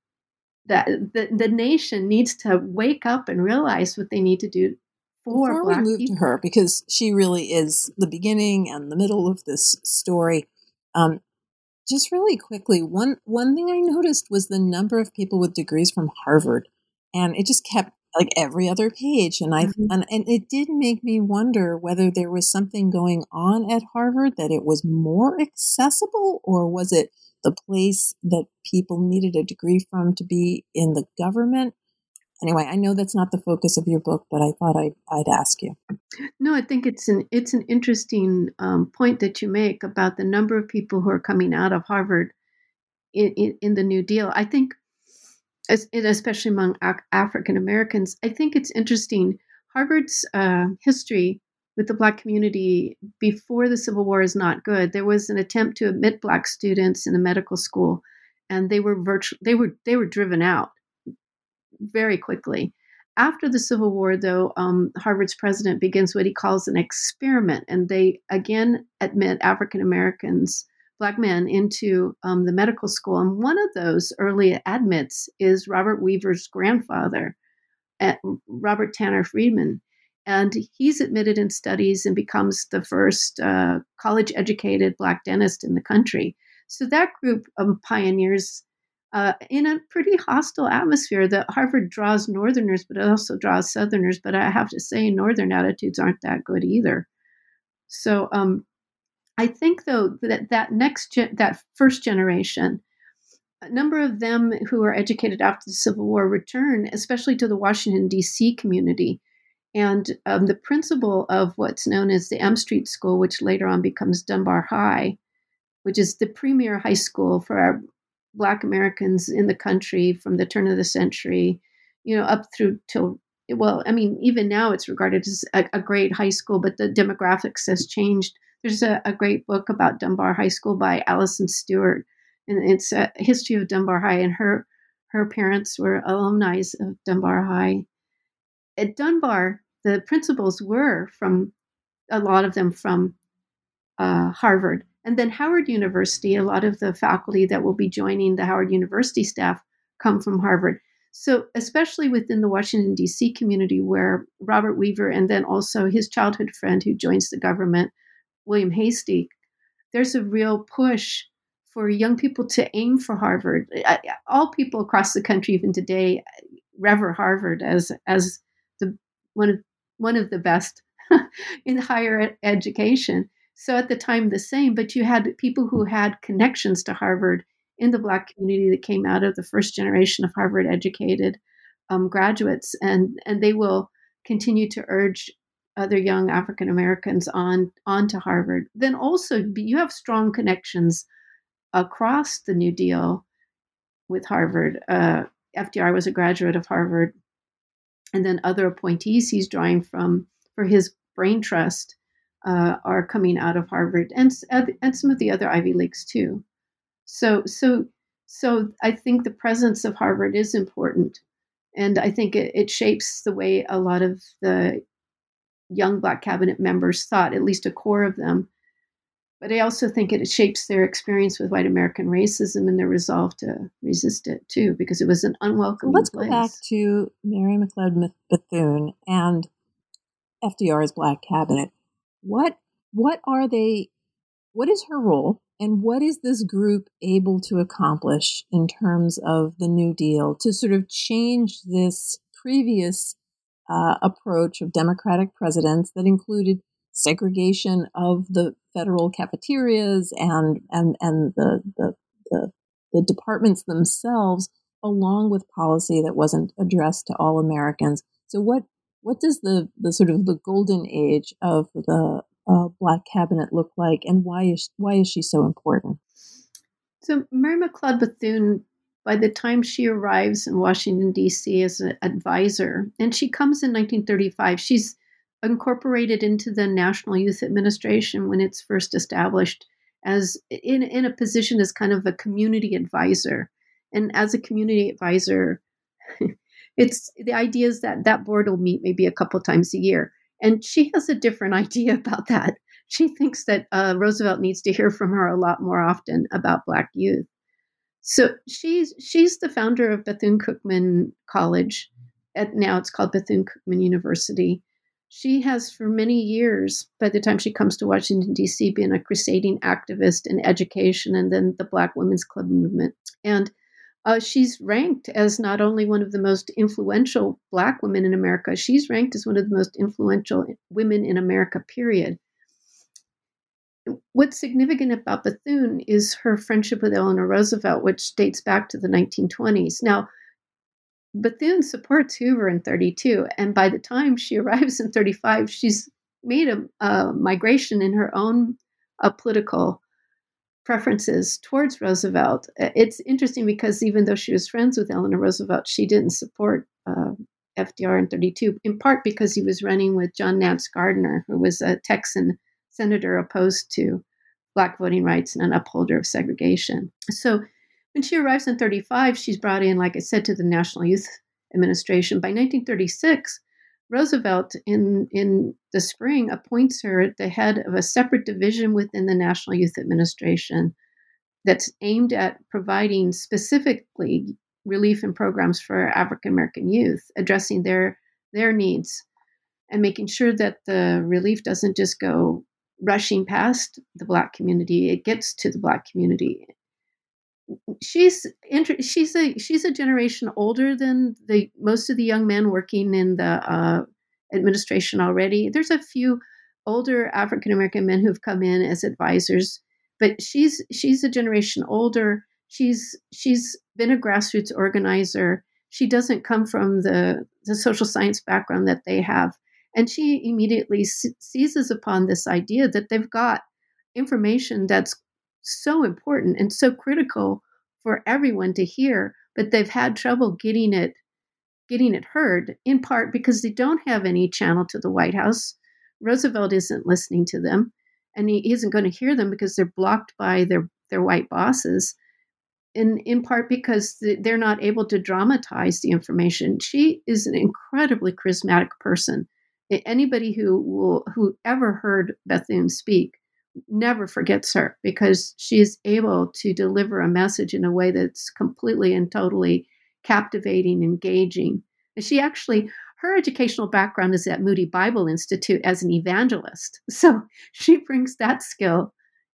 That the, the nation needs to wake up and realize what they need to do for Before Black we move people." to her, because she really is the beginning and the middle of this story. Um, Just really quickly, one one thing I noticed was the number of people with degrees from Harvard, and it just kept like every other page, and I Mhm. and, and it did make me wonder whether there was something going on at Harvard, that it was more accessible, or was it the place that people needed a degree from to be in the government? Anyway, I know that's not the focus of your book, but I thought I'd, I'd ask you. No, I think it's an it's an interesting um, point that you make about the number of people who are coming out of Harvard in, in, in the New Deal. I think, as, especially among Af- African Americans, I think it's interesting. Harvard's uh, history with the Black community before the Civil War is not good. There was an attempt to admit Black students in the medical school, and they were virtu- they were they were driven out very quickly. After the Civil War, though, um, Harvard's president begins what he calls an experiment, and they again admit African Americans, Black men, into um, the medical school. And one of those early admits is Robert Weaver's grandfather, Robert Tanner Friedman. And he's admitted in studies and becomes the first uh, college-educated Black dentist in the country. So that group of pioneers, uh, in a pretty hostile atmosphere, that Harvard draws Northerners, but it also draws Southerners. But I have to say, Northern attitudes aren't that good either. So um, I think, though, that that next gen- that first generation, a number of them who are educated after the Civil War return, especially to the Washington, D C community. And um, the principal of what's known as the M Street School, which later on becomes Dunbar High, which is the premier high school for our Black Americans in the country from the turn of the century, you know, up through till, well, I mean, even now it's regarded as a, a great high school, but the demographics has changed. There's a, a great book about Dunbar High School by Allison Stewart, and it's a history of Dunbar High, and her her parents were alumni of Dunbar High. At Dunbar, the principals were from, a lot of them from uh, Harvard. And then Howard University, a lot of the faculty that will be joining the Howard University staff come from Harvard. So especially within the Washington, D C community, where Robert Weaver and then also his childhood friend who joins the government, William Hastie, there's a real push for young people to aim for Harvard. All people across the country, even today, revere Harvard as as the one of one of the best in higher education. So at the time, the same, but you had people who had connections to Harvard in the Black community that came out of the first generation of Harvard educated um, graduates, and and they will continue to urge other young African Americans on onto Harvard. Then also you have strong connections across the New Deal with Harvard. Uh, F D R was a graduate of Harvard, and then other appointees he's drawing from for his brain trust uh, are coming out of Harvard, and and some of the other Ivy Leagues too. So so so I think the presence of Harvard is important, and I think it, it shapes the way a lot of the young Black cabinet members thought, at least a core of them. But I also think it shapes their experience with white American racism and their resolve to resist it too, because it was an unwelcome Let's place. go back to Mary McLeod Bethune and F D R's Black cabinet. What what are they? What is her role, and what is this group able to accomplish in terms of the New Deal to sort of change this previous uh, approach of Democratic presidents that included segregation of the federal cafeterias and and and the the, the the departments themselves, along with policy that wasn't addressed to all Americans? So what what does the the sort of the golden age of the uh, Black cabinet look like, and why is why is she so important? So Mary McLeod Bethune, by the time she arrives in Washington, D C as an advisor, and she comes in nineteen thirty-five, she's incorporated into the National Youth Administration when it's first established as in, in a position as kind of a community advisor. And as a community advisor, it's the idea is that that board will meet maybe a couple times a year. And she has a different idea about that. She thinks that uh, Roosevelt needs to hear from her a lot more often about Black youth. So she's she's the founder of Bethune-Cookman College. At, now it's called Bethune-Cookman University. She has for many years, by the time she comes to Washington, D C, been a crusading activist in education and then the Black Women's Club movement. And uh, she's ranked as not only one of the most influential Black women in America, she's ranked as one of the most influential women in America, period. What's significant about Bethune is her friendship with Eleanor Roosevelt, which dates back to the nineteen twenties. Now, Bethune supports Hoover in thirty-two, and by the time she arrives in thirty-five, she's made a, a migration in her own uh, political preferences towards Roosevelt. It's interesting because even though she was friends with Eleanor Roosevelt, she didn't support uh, F D R in thirty-two, in part because he was running with John Nance Gardner, who was a Texan senator opposed to Black voting rights and an upholder of segregation. So when she arrives in thirty-five, she's brought in, like I said, to the National Youth Administration. By nineteen thirty-six, Roosevelt, in, in the spring, appoints her at the head of a separate division within the National Youth Administration that's aimed at providing specifically relief and programs for African American youth, addressing their, their needs and making sure that the relief doesn't just go rushing past the Black community, it gets to the Black community. She's inter- she's a she's a generation older than the most of the young men working in the uh, administration already. There's a few older African American men who've come in as advisors, but she's she's a generation older. She's she's been a grassroots organizer. She doesn't come from the the social science background that they have, and she immediately se- seizes upon this idea that they've got information that's so important and so critical for everyone to hear, but they've had trouble getting it getting it heard, in part because they don't have any channel to the White House. Roosevelt isn't listening to them, and he isn't going to hear them because they're blocked by their, their white bosses. in, in part because they're not able to dramatize the information. She is an incredibly charismatic person. Anybody who will, who ever heard Bethune speak never forgets her, because she is able to deliver a message in a way that's completely and totally captivating, engaging. And she actually, her educational background is at Moody Bible Institute as an evangelist. So she brings that skill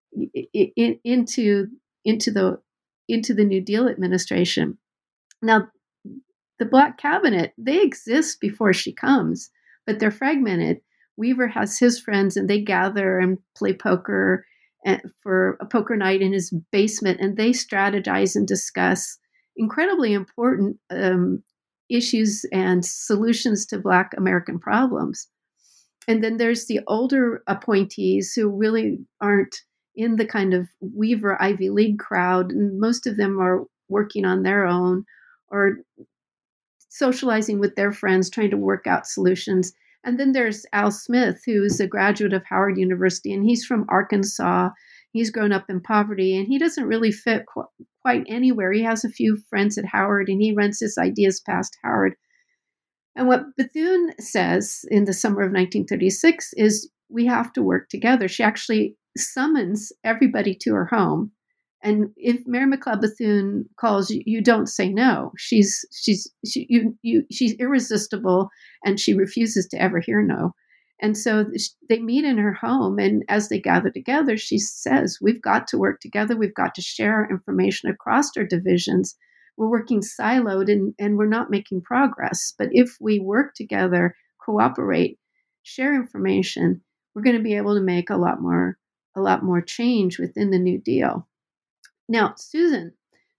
in, into, into the into the New Deal administration. Now, the Black Cabinet, they exist before she comes, but they're fragmented. Weaver has his friends, and they gather and play poker for a poker night in his basement, and they strategize and discuss incredibly important um, issues and solutions to Black American problems. And then there's the older appointees who really aren't in the kind of Weaver Ivy League crowd, and most of them are working on their own or socializing with their friends, trying to work out solutions. And then there's Al Smith, who's a graduate of Howard University, and he's from Arkansas. He's grown up in poverty, and he doesn't really fit qu- quite anywhere. He has a few friends at Howard, and he runs his ideas past Howard. And what Bethune says in the summer of nineteen thirty-six is, we have to work together. She actually summons everybody to her home. And if Mary McLeod Bethune calls, you, you don't say no. She's she's she, you, you, she's irresistible, and she refuses to ever hear no. And so they meet in her home, and as they gather together, she says, we've got to work together. We've got to share information across our divisions. We're working siloed, and, and we're not making progress. But if we work together, cooperate, share information, we're going to be able to make a lot more a lot more change within the New Deal. Now, Susan,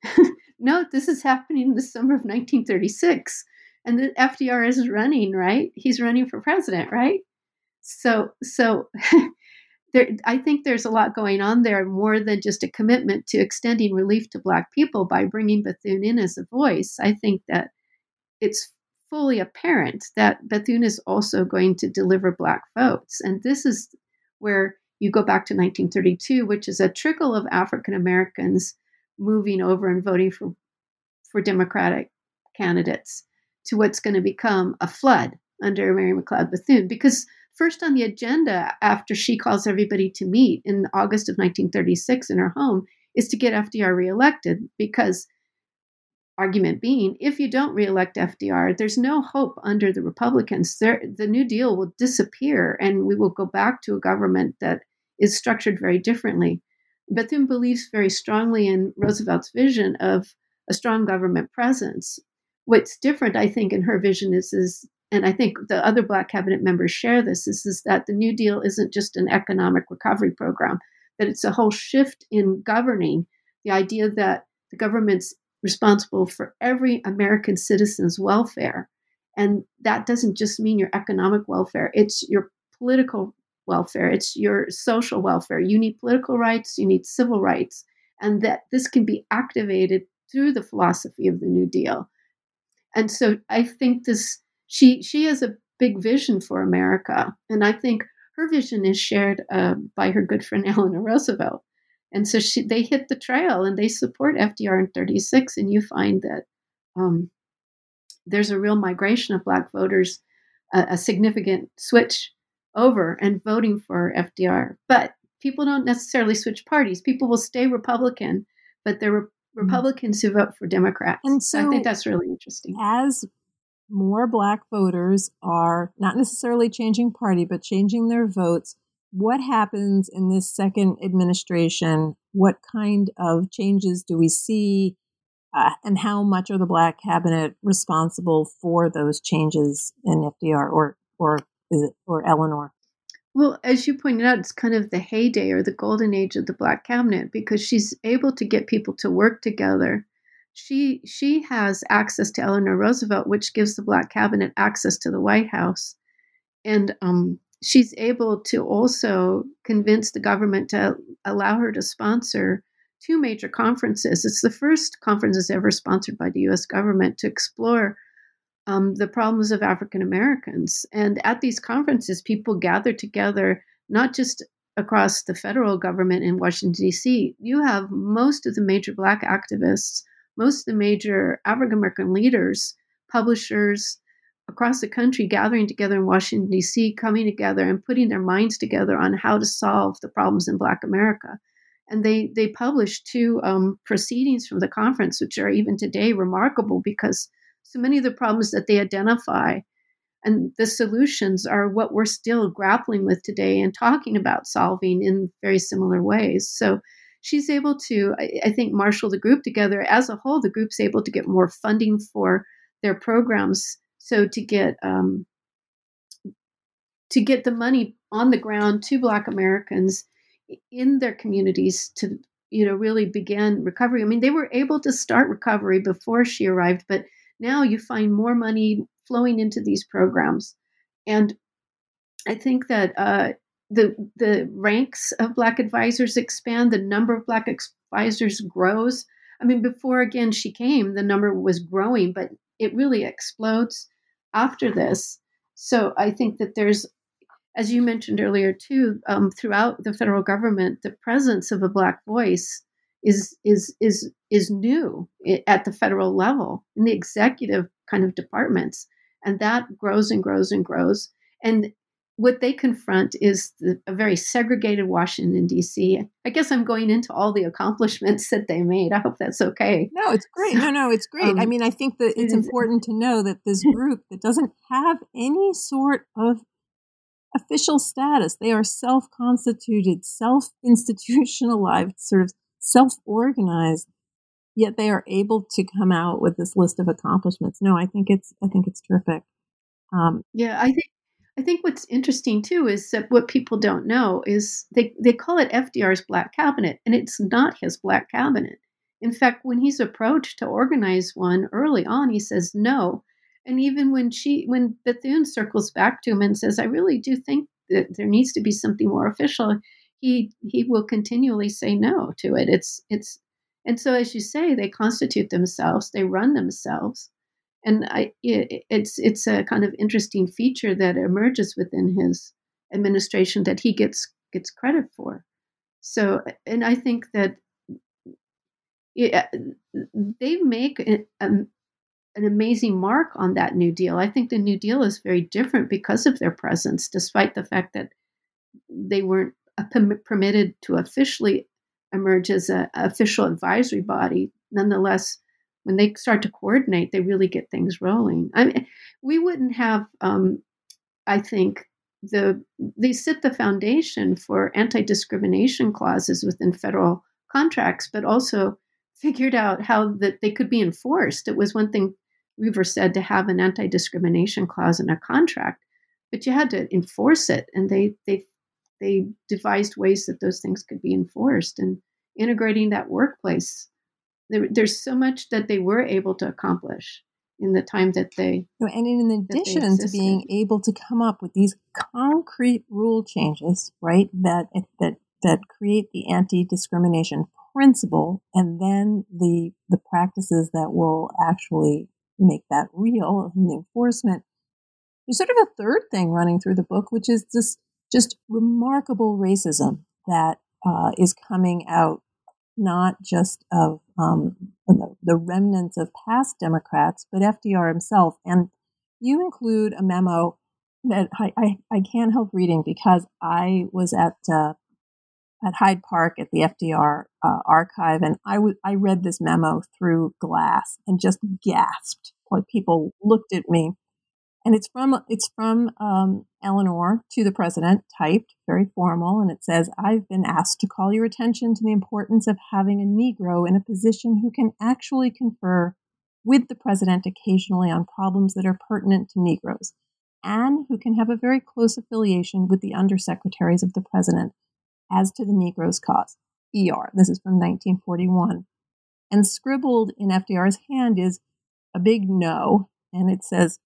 note this is happening in the summer of nineteen thirty-six, and the F D R is running, right? He's running for president, right? So, so there, I think there's a lot going on there, more than just a commitment to extending relief to Black people by bringing Bethune in as a voice. I think that it's fully apparent that Bethune is also going to deliver Black votes, and this is where you go back to nineteen thirty-two, which is a trickle of African Americans moving over and voting for, for Democratic candidates, to what's going to become a flood under Mary McLeod Bethune. Because first on the agenda, after she calls everybody to meet in August of nineteen thirty-six in her home, is to get F D R reelected. Because, argument being, if you don't reelect F D R, there's no hope under the Republicans. There, the New Deal will disappear, and we will go back to a government that is structured very differently. Bethune believes very strongly in Roosevelt's vision of a strong government presence. What's different, I think, in her vision is, is and I think the other Black cabinet members share this, is, is that the New Deal isn't just an economic recovery program, that it's a whole shift in governing, the idea that the government's responsible for every American citizen's welfare. And that doesn't just mean your economic welfare, it's your political welfare, it's your social welfare. You need political rights, you need civil rights, and that this can be activated through the philosophy of the New Deal. And so I think this, she she has a big vision for America, and I think her vision is shared uh, by her good friend Eleanor Roosevelt. And so she, they hit the trail, and they support F D R in thirty-six, and you find that um, there's a real migration of Black voters, a, a significant switch over and voting for F D R. But people don't necessarily switch parties. People will stay Republican, but there are Republicans who vote for Democrats. And so, so I think that's really interesting. As more Black voters are not necessarily changing party, but changing their votes, what happens in this second administration? What kind of changes do we see? Uh, and how much are the Black cabinet responsible for those changes in F D R or or is it or Eleanor? Well, as you pointed out, it's kind of the heyday or the golden age of the Black cabinet, because she's able to get people to work together. She she has access to Eleanor Roosevelt, which gives the Black cabinet access to the White House. And um, she's able to also convince the government to allow her to sponsor two major conferences. It's the first conferences ever sponsored by the U S government to explore um, the problems of African Americans. And at these conferences, people gather together, not just across the federal government in Washington, D C, you have most of the major Black activists, most of the major African American leaders, publishers across the country gathering together in Washington, D C, coming together and putting their minds together on how to solve the problems in Black America. And they, they published two um, proceedings from the conference, which are even today remarkable because so many of the problems that they identify and the solutions are what we're still grappling with today and talking about solving in very similar ways. So she's able to, I, I think, marshal the group together. As a whole, the group's able to get more funding for their programs. So to get um, to get the money on the ground to Black Americans in their communities to, you know, really begin recovery. I mean, they were able to start recovery before she arrived, but now you find more money flowing into these programs. And I think that uh, the the ranks of Black advisors expand, the number of Black advisors grows. I mean, before, again, she came, the number was growing, but it really explodes after this. So I think that there's, as you mentioned earlier, too, um, throughout the federal government, the presence of a Black voice is is is is new at the federal level in the executive kind of departments, and that grows and grows and grows. And what they confront is the, a very segregated Washington, D C. I guess I'm going into all the accomplishments that they made. I hope that's okay. No, it's great. No, no, it's great. Um, I mean, I think that it's important to know that this group that doesn't have any sort of official status, they are self-constituted, self-institutionalized, sort of self-organized, yet they are able to come out with this list of accomplishments. No, I think it's I think it's terrific. Um, yeah, I think I think what's interesting too is that what people don't know is they, they call it F D R's Black Cabinet, and it's not his Black Cabinet. In fact, when he's approached to organize one early on, he says no. And even when she, when Bethune circles back to him and says, "I really do think that there needs to be something more official," he he will continually say no to it. It's it's, and so as you say, they constitute themselves, they run themselves, and I it, it's it's a kind of interesting feature that emerges within his administration that he gets gets credit for. So, and I think that it, they make it, um, an amazing mark on that New Deal. I think the New Deal is very different because of their presence, despite the fact that they weren't permitted to officially emerge as an official advisory body. Nonetheless, when they start to coordinate, they really get things rolling. I mean, we wouldn't have, um, I think, the they set the foundation for anti-discrimination clauses within federal contracts, but also figured out how that they could be enforced. It was one thing Weaver said to have an anti-discrimination clause in a contract, but you had to enforce it, and they they they devised ways that those things could be enforced and integrating that workplace. There, there's so much that they were able to accomplish in the time that they and in addition to being able to come up with these concrete rule changes, right, that that that create the anti-discrimination principle, and then the the practices that will actually make that real in the enforcement. There's sort of a third thing running through the book, which is this just remarkable racism that uh, is coming out, not just of um, the, the remnants of past Democrats, but F D R himself. And you include a memo that I, I, I can't help reading because I was at uh, at Hyde Park at the F D R uh, archive, and I, w- I read this memo through glass and just gasped. Like, people looked at me. And it's from it's from um, Eleanor to the president, typed, very formal, and it says, "I've been asked to call your attention to the importance of having a Negro in a position who can actually confer with the president occasionally on problems that are pertinent to Negroes, and who can have a very close affiliation with the undersecretaries of the president as to the Negro's cause." E R. This is from nineteen forty-one. And scribbled in F D R's hand is a big no, and it says,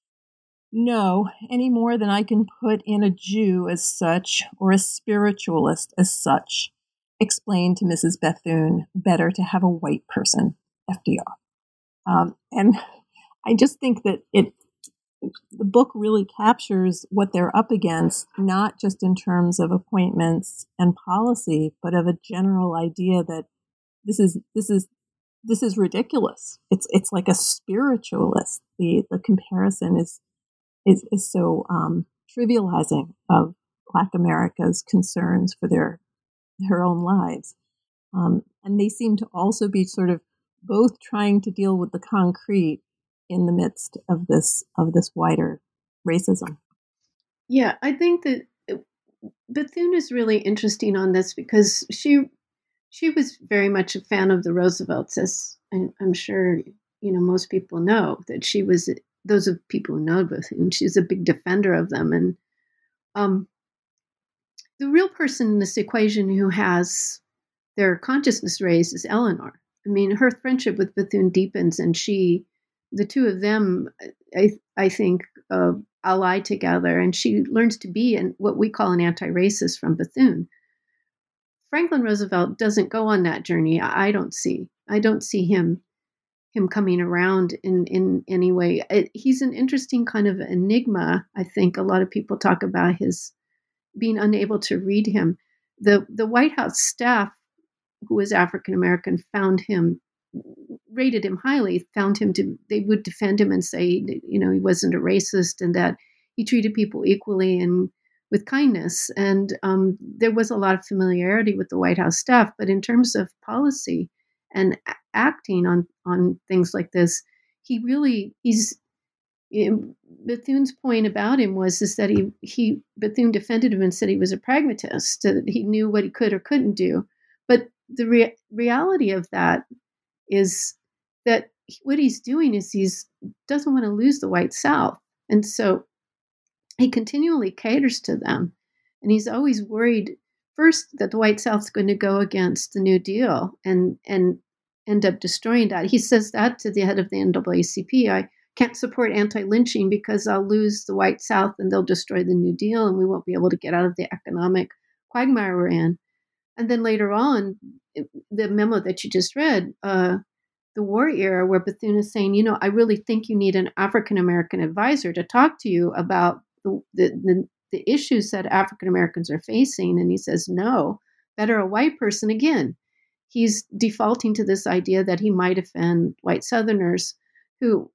"No, any more than I can put in a Jew as such, or a spiritualist as such. Explained to Missus Bethune, better to have a white person, F D R." Um, and I just think that it the book really captures what they're up against, not just in terms of appointments and policy, but of a general idea that this is this is this is ridiculous. It's it's like a spiritualist. The the comparison is is is so um, trivializing of Black America's concerns for their their own lives, um, and they seem to also be sort of both trying to deal with the concrete in the midst of this of this wider racism. Yeah, I think that Bethune is really interesting on this because she she was very much a fan of the Roosevelts, as I'm sure you know most people know that she was. Those of people who know Bethune, she's a big defender of them, and um, the real person in this equation who has their consciousness raised is Eleanor. I mean, her friendship with Bethune deepens, and she, the two of them, I, I think, uh, ally together, and she learns to be an, what we call an anti-racist from Bethune. Franklin Roosevelt doesn't go on that journey. I, I don't see. I don't see him him coming around in, in any way. It, he's an interesting kind of enigma. I think a lot of people talk about his being unable to read him. The the White House staff, who was African American, found him, rated him highly, found him to, they would defend him and say, you know, he wasn't a racist and that he treated people equally and with kindness. And um, there was a lot of familiarity with the White House staff. But in terms of policy and a- acting on, on things like this, he really, he's, Bethune's point about him was is that he, he Bethune defended him and said he was a pragmatist, that he knew what he could or couldn't do. But the rea- reality of that is that what he's doing is he's doesn't want to lose the white South. And so he continually caters to them. And he's always worried, first, that the white South's going to go against the New Deal and, and end up destroying that. He says that to the head of the N double A C P. I can't support anti-lynching because I'll lose the white South and they'll destroy the New Deal and we won't be able to get out of the economic quagmire we're in. And then later on, the memo that you just read, uh, the war era, where Bethune is saying, you know, I really think you need an African-American advisor to talk to you about the, the, the, the issues that African-Americans are facing. And he says, no, better a white person. Again, he's defaulting to this idea that he might offend white Southerners who,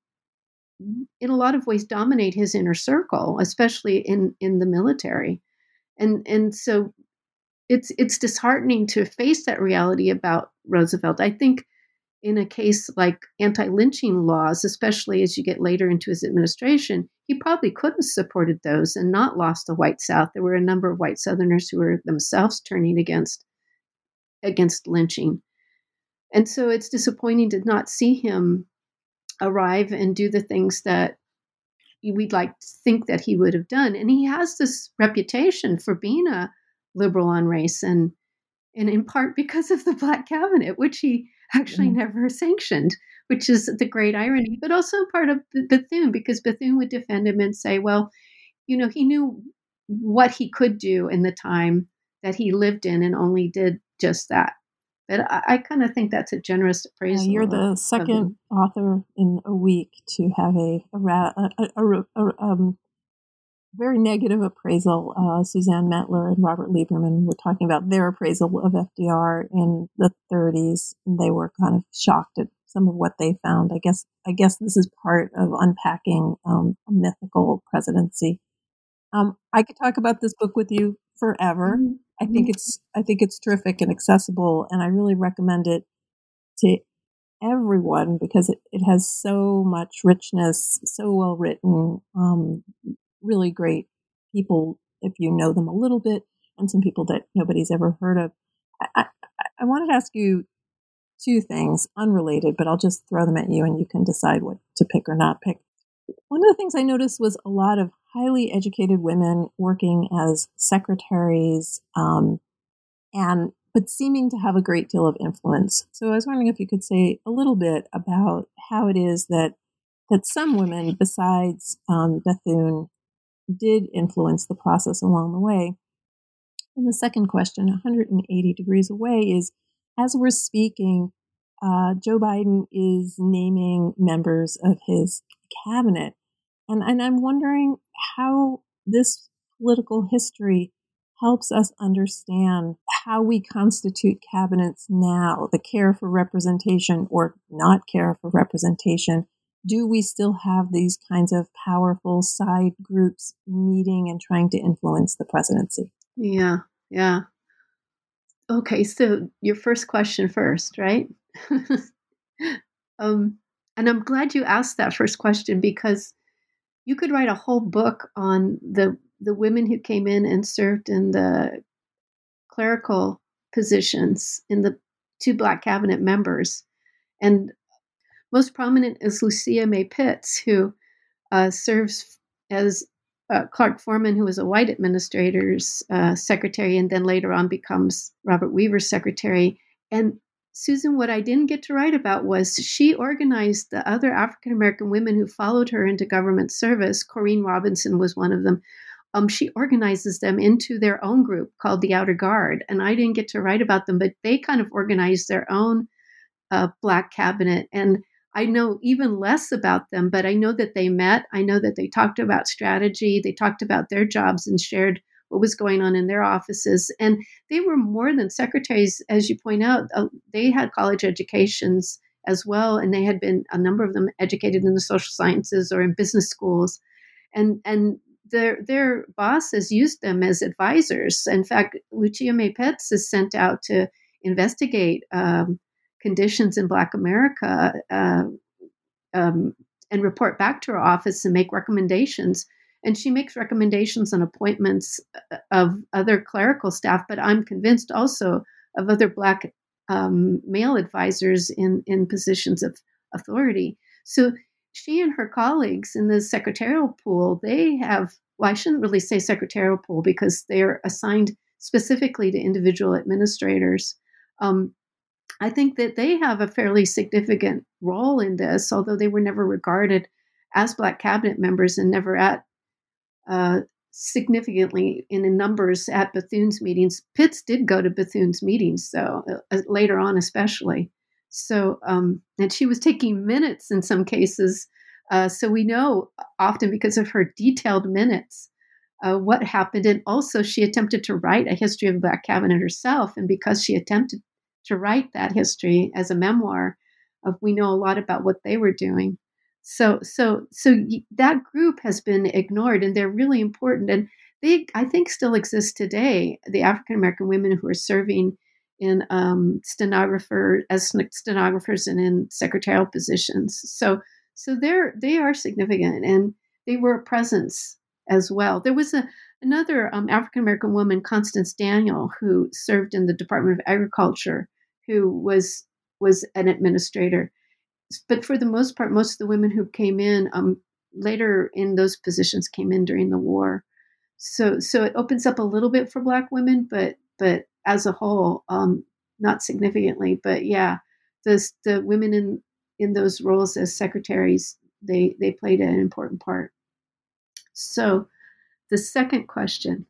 in a lot of ways, dominate his inner circle, especially in, in the military. And, and so it's it's disheartening to face that reality about Roosevelt. I think in a case like anti-lynching laws, especially as you get later into his administration, he probably could have supported those and not lost the white South. There were a number of white Southerners who were themselves turning against against lynching. And so it's disappointing to not see him arrive and do the things that we'd like to think that he would have done. And he has this reputation for being a liberal on race, and and in part because of the Black Cabinet, which he actually mm-hmm. never sanctioned, which is the great irony, but also part of Bethune, because Bethune would defend him and say, well, you know, he knew what he could do in the time that he lived in and only did just that. But I, I kind of think that's a generous appraisal. Yeah, you're the of, second of author in a week to have a, a, a, a, a, a um, very negative appraisal. Uh, Suzanne Mettler and Robert Lieberman were talking about their appraisal of F D R in the thirties, and they were kind of shocked at some of what they found. I guess I guess this is part of unpacking um, a mythical presidency. Um, I could talk about this book with you forever. Mm-hmm. I think it's I think it's terrific and accessible, and I really recommend it to everyone because it, it has so much richness, so well written. Um, really great people if you know them a little bit, and some people that nobody's ever heard of. I, I, I wanted to ask you two things, unrelated, but I'll just throw them at you and you can decide what to pick or not pick. One of the things I noticed was a lot of highly educated women working as secretaries, um, and but seeming to have a great deal of influence. So I was wondering if you could say a little bit about how it is that that some women, besides um, Bethune, did influence the process along the way. And the second question, one hundred eighty degrees away, is as we're speaking, uh, Joe Biden is naming members of his cabinet. And, and I'm wondering how this political history helps us understand how we constitute cabinets now, the care for representation or not care for representation. Do we still have these kinds of powerful side groups meeting and trying to influence the presidency? Yeah, yeah. Okay, so your first question first, right? um, and I'm glad you asked that first question, because you could write a whole book on the the women who came in and served in the clerical positions, in the two Black cabinet members. And most prominent is Lucia May Pitts, who uh, serves as uh, Clark Foreman, who was a white administrator's uh, secretary, and then later on becomes Robert Weaver's secretary. And Susan, what I didn't get to write about was she organized the other African American women who followed her into government service. Corrine Robinson was one of them. Um, she organizes them into their own group called the Outer Guard. And I didn't get to write about them, but they kind of organized their own uh, Black cabinet. And I know even less about them, but I know that they met. I know that they talked about strategy. They talked about their jobs and shared what was going on in their offices. And they were more than secretaries, as you point out. Uh, they had college educations as well, and they had been, a number of them, educated in the social sciences or in business schools. And and their their bosses used them as advisors. In fact, Lucia May Pitts is sent out to investigate um, conditions in Black America uh, um, and report back to her office and make recommendations. And she makes recommendations on appointments of other clerical staff, but I'm convinced also of other Black um, male advisors in, in positions of authority. So she and her colleagues in the secretarial pool, they have, well, I shouldn't really say secretarial pool because they're assigned specifically to individual administrators. Um, I think that they have a fairly significant role in this, although they were never regarded as Black cabinet members and never at uh, significantly in numbers at Bethune's meetings. Pitts did go to Bethune's meetings, though, uh, later on especially. So, um, and she was taking minutes in some cases. Uh, so we know often because of her detailed minutes uh, what happened. And also she attempted to write a history of the Black cabinet herself. And because she attempted to write that history as a memoir, uh, we know a lot about what they were doing. So, so, so that group has been ignored, and they're really important. And they, I think, still exist today. The African American women who are serving in um, stenographer as stenographers and in secretarial positions. So, so they're they are significant, and they were a presence as well. There was a another um, African American woman, Constance Daniel, who served in the Department of Agriculture, who was was an administrator. But for the most part, most of the women who came in um, later in those positions came in during the war. So, so it opens up a little bit for Black women, but but as a whole, um, not significantly. But yeah, the the women in in those roles as secretaries, they they played an important part. So, the second question.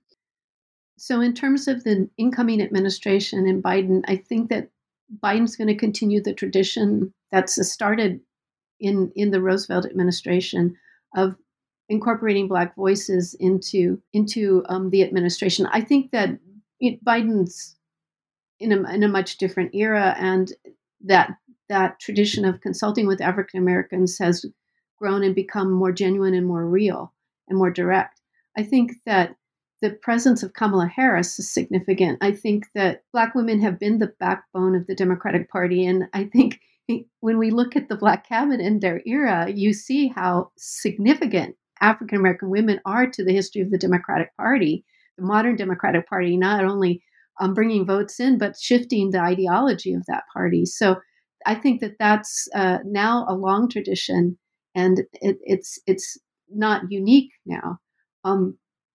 So, in terms of the incoming administration and Biden, I think that Biden's going to continue the tradition that's started in, in the Roosevelt administration of incorporating Black voices into into um, the administration. I think that it, Biden's in a, in a much different era, and that that tradition of consulting with African Americans has grown and become more genuine and more real and more direct. I think that the presence of Kamala Harris is significant. I think that Black women have been the backbone of the Democratic Party. And I think when we look at the Black cabinet in their era, you see how significant African American women are to the history of the Democratic Party, the modern Democratic Party, not only um, bringing votes in, but shifting the ideology of that party. So I think that that's uh, now a long tradition, and it, it's it's not unique now. Um,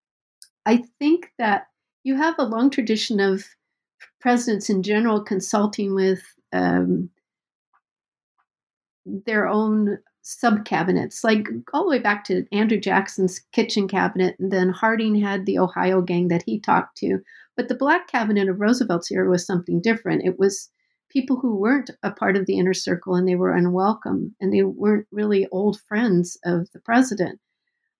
I think that you have a long tradition of presidents in general consulting with um, their own sub-cabinets, like all the way back to Andrew Jackson's kitchen cabinet, and then Harding had the Ohio gang that he talked to. But the Black cabinet of Roosevelt's era was something different. It was people who weren't a part of the inner circle, and they were unwelcome, and they weren't really old friends of the president.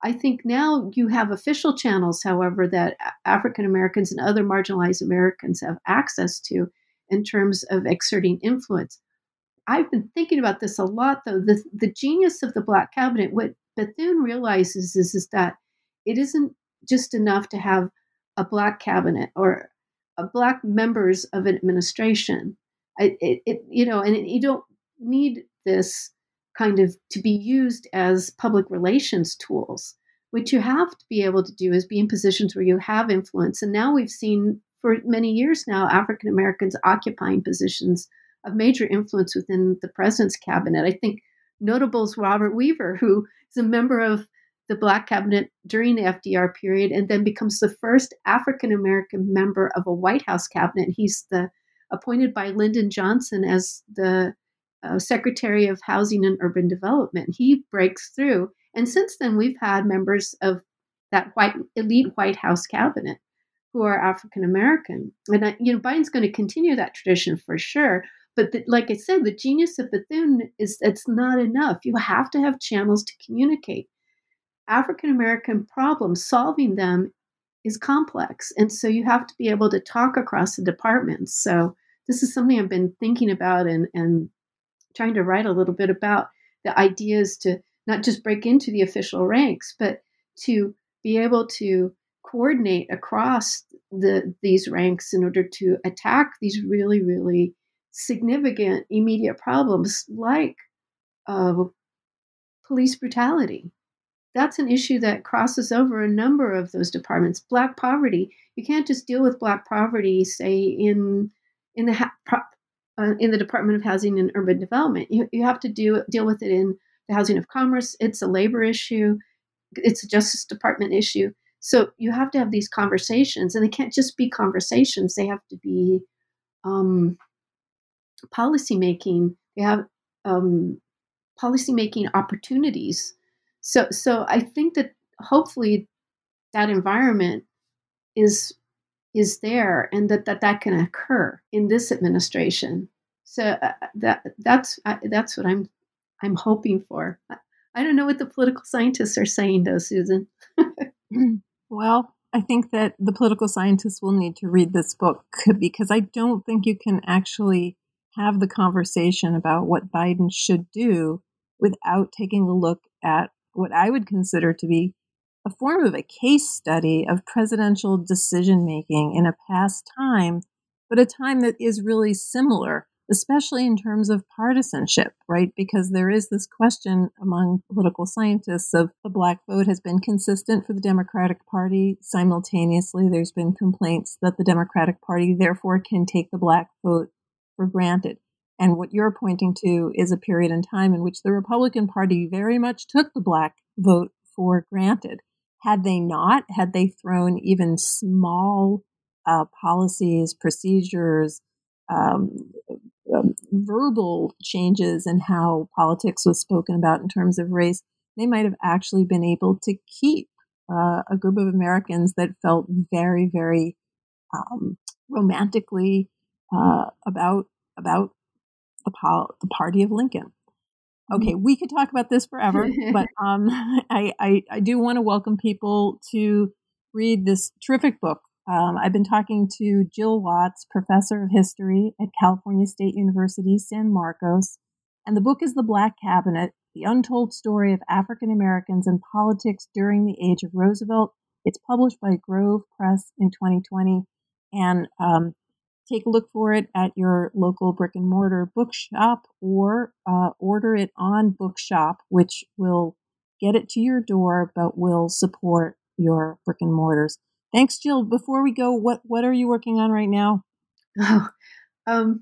I think now you have official channels, however, that African Americans and other marginalized Americans have access to in terms of exerting influence. I've been thinking about this a lot, though. The, the genius of the Black Cabinet, what Bethune realizes is, is that it isn't just enough to have a Black cabinet or a Black members of an administration. It, it, it you know, and it, you don't need this kind of to be used as public relations tools. What you have to be able to do is be in positions where you have influence. And now we've seen for many years now African Americans occupying positions of major influence within the president's cabinet. I think notable is Robert Weaver, who is a member of the Black cabinet during the F D R period and then becomes the first African American member of a White House cabinet. He's the appointed by Lyndon Johnson as the uh, Secretary of Housing and Urban Development. He breaks through. And since then, we've had members of that white elite White House cabinet who are African American. And, uh, you know, Biden's going to continue that tradition for sure. But the, like I said, the genius of Bethune is it's not enough. You have to have channels to communicate. African American problems, solving them is complex. And so you have to be able to talk across the departments. So this is something I've been thinking about and, and trying to write a little bit about, the ideas to not just break into the official ranks, but to be able to coordinate across the these ranks in order to attack these really, really significant immediate problems like uh, police brutality. That's an issue that crosses over a number of those departments. Black poverty, you can't just deal with Black poverty, say, in in the ha- pro- uh, in the Department of Housing and Urban Development. You, you have to do, deal with it in the Housing of Commerce. It's a labor issue. It's a Justice Department issue. So you have to have these conversations, and they can't just be conversations. They have to be um, policymaking. They have um, policymaking opportunities. So, so I think that hopefully that environment is is there, and that that, that can occur in this administration. So uh, that that's uh, that's what I'm I'm hoping for. I, I don't know what the political scientists are saying, though, Susan. Well, I think that the political scientists will need to read this book, because I don't think you can actually have the conversation about what Biden should do without taking a look at what I would consider to be a form of a case study of presidential decision-making in a past time, but a time that is really similar, especially in terms of partisanship, right? Because there is this question among political scientists of the Black vote has been consistent for the Democratic Party. Simultaneously, there's been complaints that the Democratic Party therefore can take the Black vote for granted. And what you're pointing to is a period in time in which the Republican Party very much took the Black vote for granted. Had they not, had they thrown even small uh, policies, procedures, um, um, verbal changes in how politics was spoken about in terms of race, they might have actually been able to keep uh, a group of Americans that felt very, very um, romantically uh, about about the, pol- the party of Lincoln. Okay, we could talk about this forever, but um, I, I, I do want to welcome people to read this terrific book. Um, I've been talking to Jill Watts, professor of history at California State University, San Marcos, and the book is The Black Cabinet, The Untold Story of African Americans and Politics During the Age of Roosevelt. It's published by Grove Press in twenty twenty, and um, take a look for it at your local brick and mortar bookshop, or uh, order it on Bookshop, which will get it to your door, but will support your brick and mortars. Thanks, Jill. Before we go, what, what are you working on right now? Oh, um,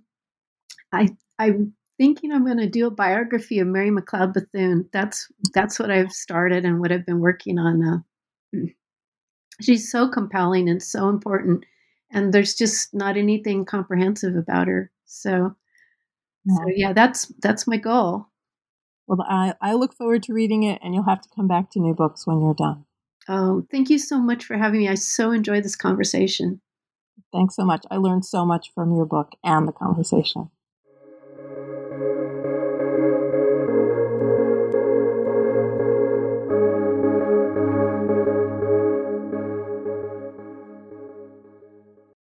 I, I'm thinking I'm going to do a biography of Mary McLeod Bethune. That's, that's what I've started and what I've been working on. Uh, she's so compelling and so important. And there's just not anything comprehensive about her. So, yeah. so yeah, that's that's my goal. Well, I, I look forward to reading it, and you'll have to come back to New Books when you're done. Oh, thank you so much for having me. I so enjoyed this conversation. Thanks so much. I learned so much from your book and the conversation.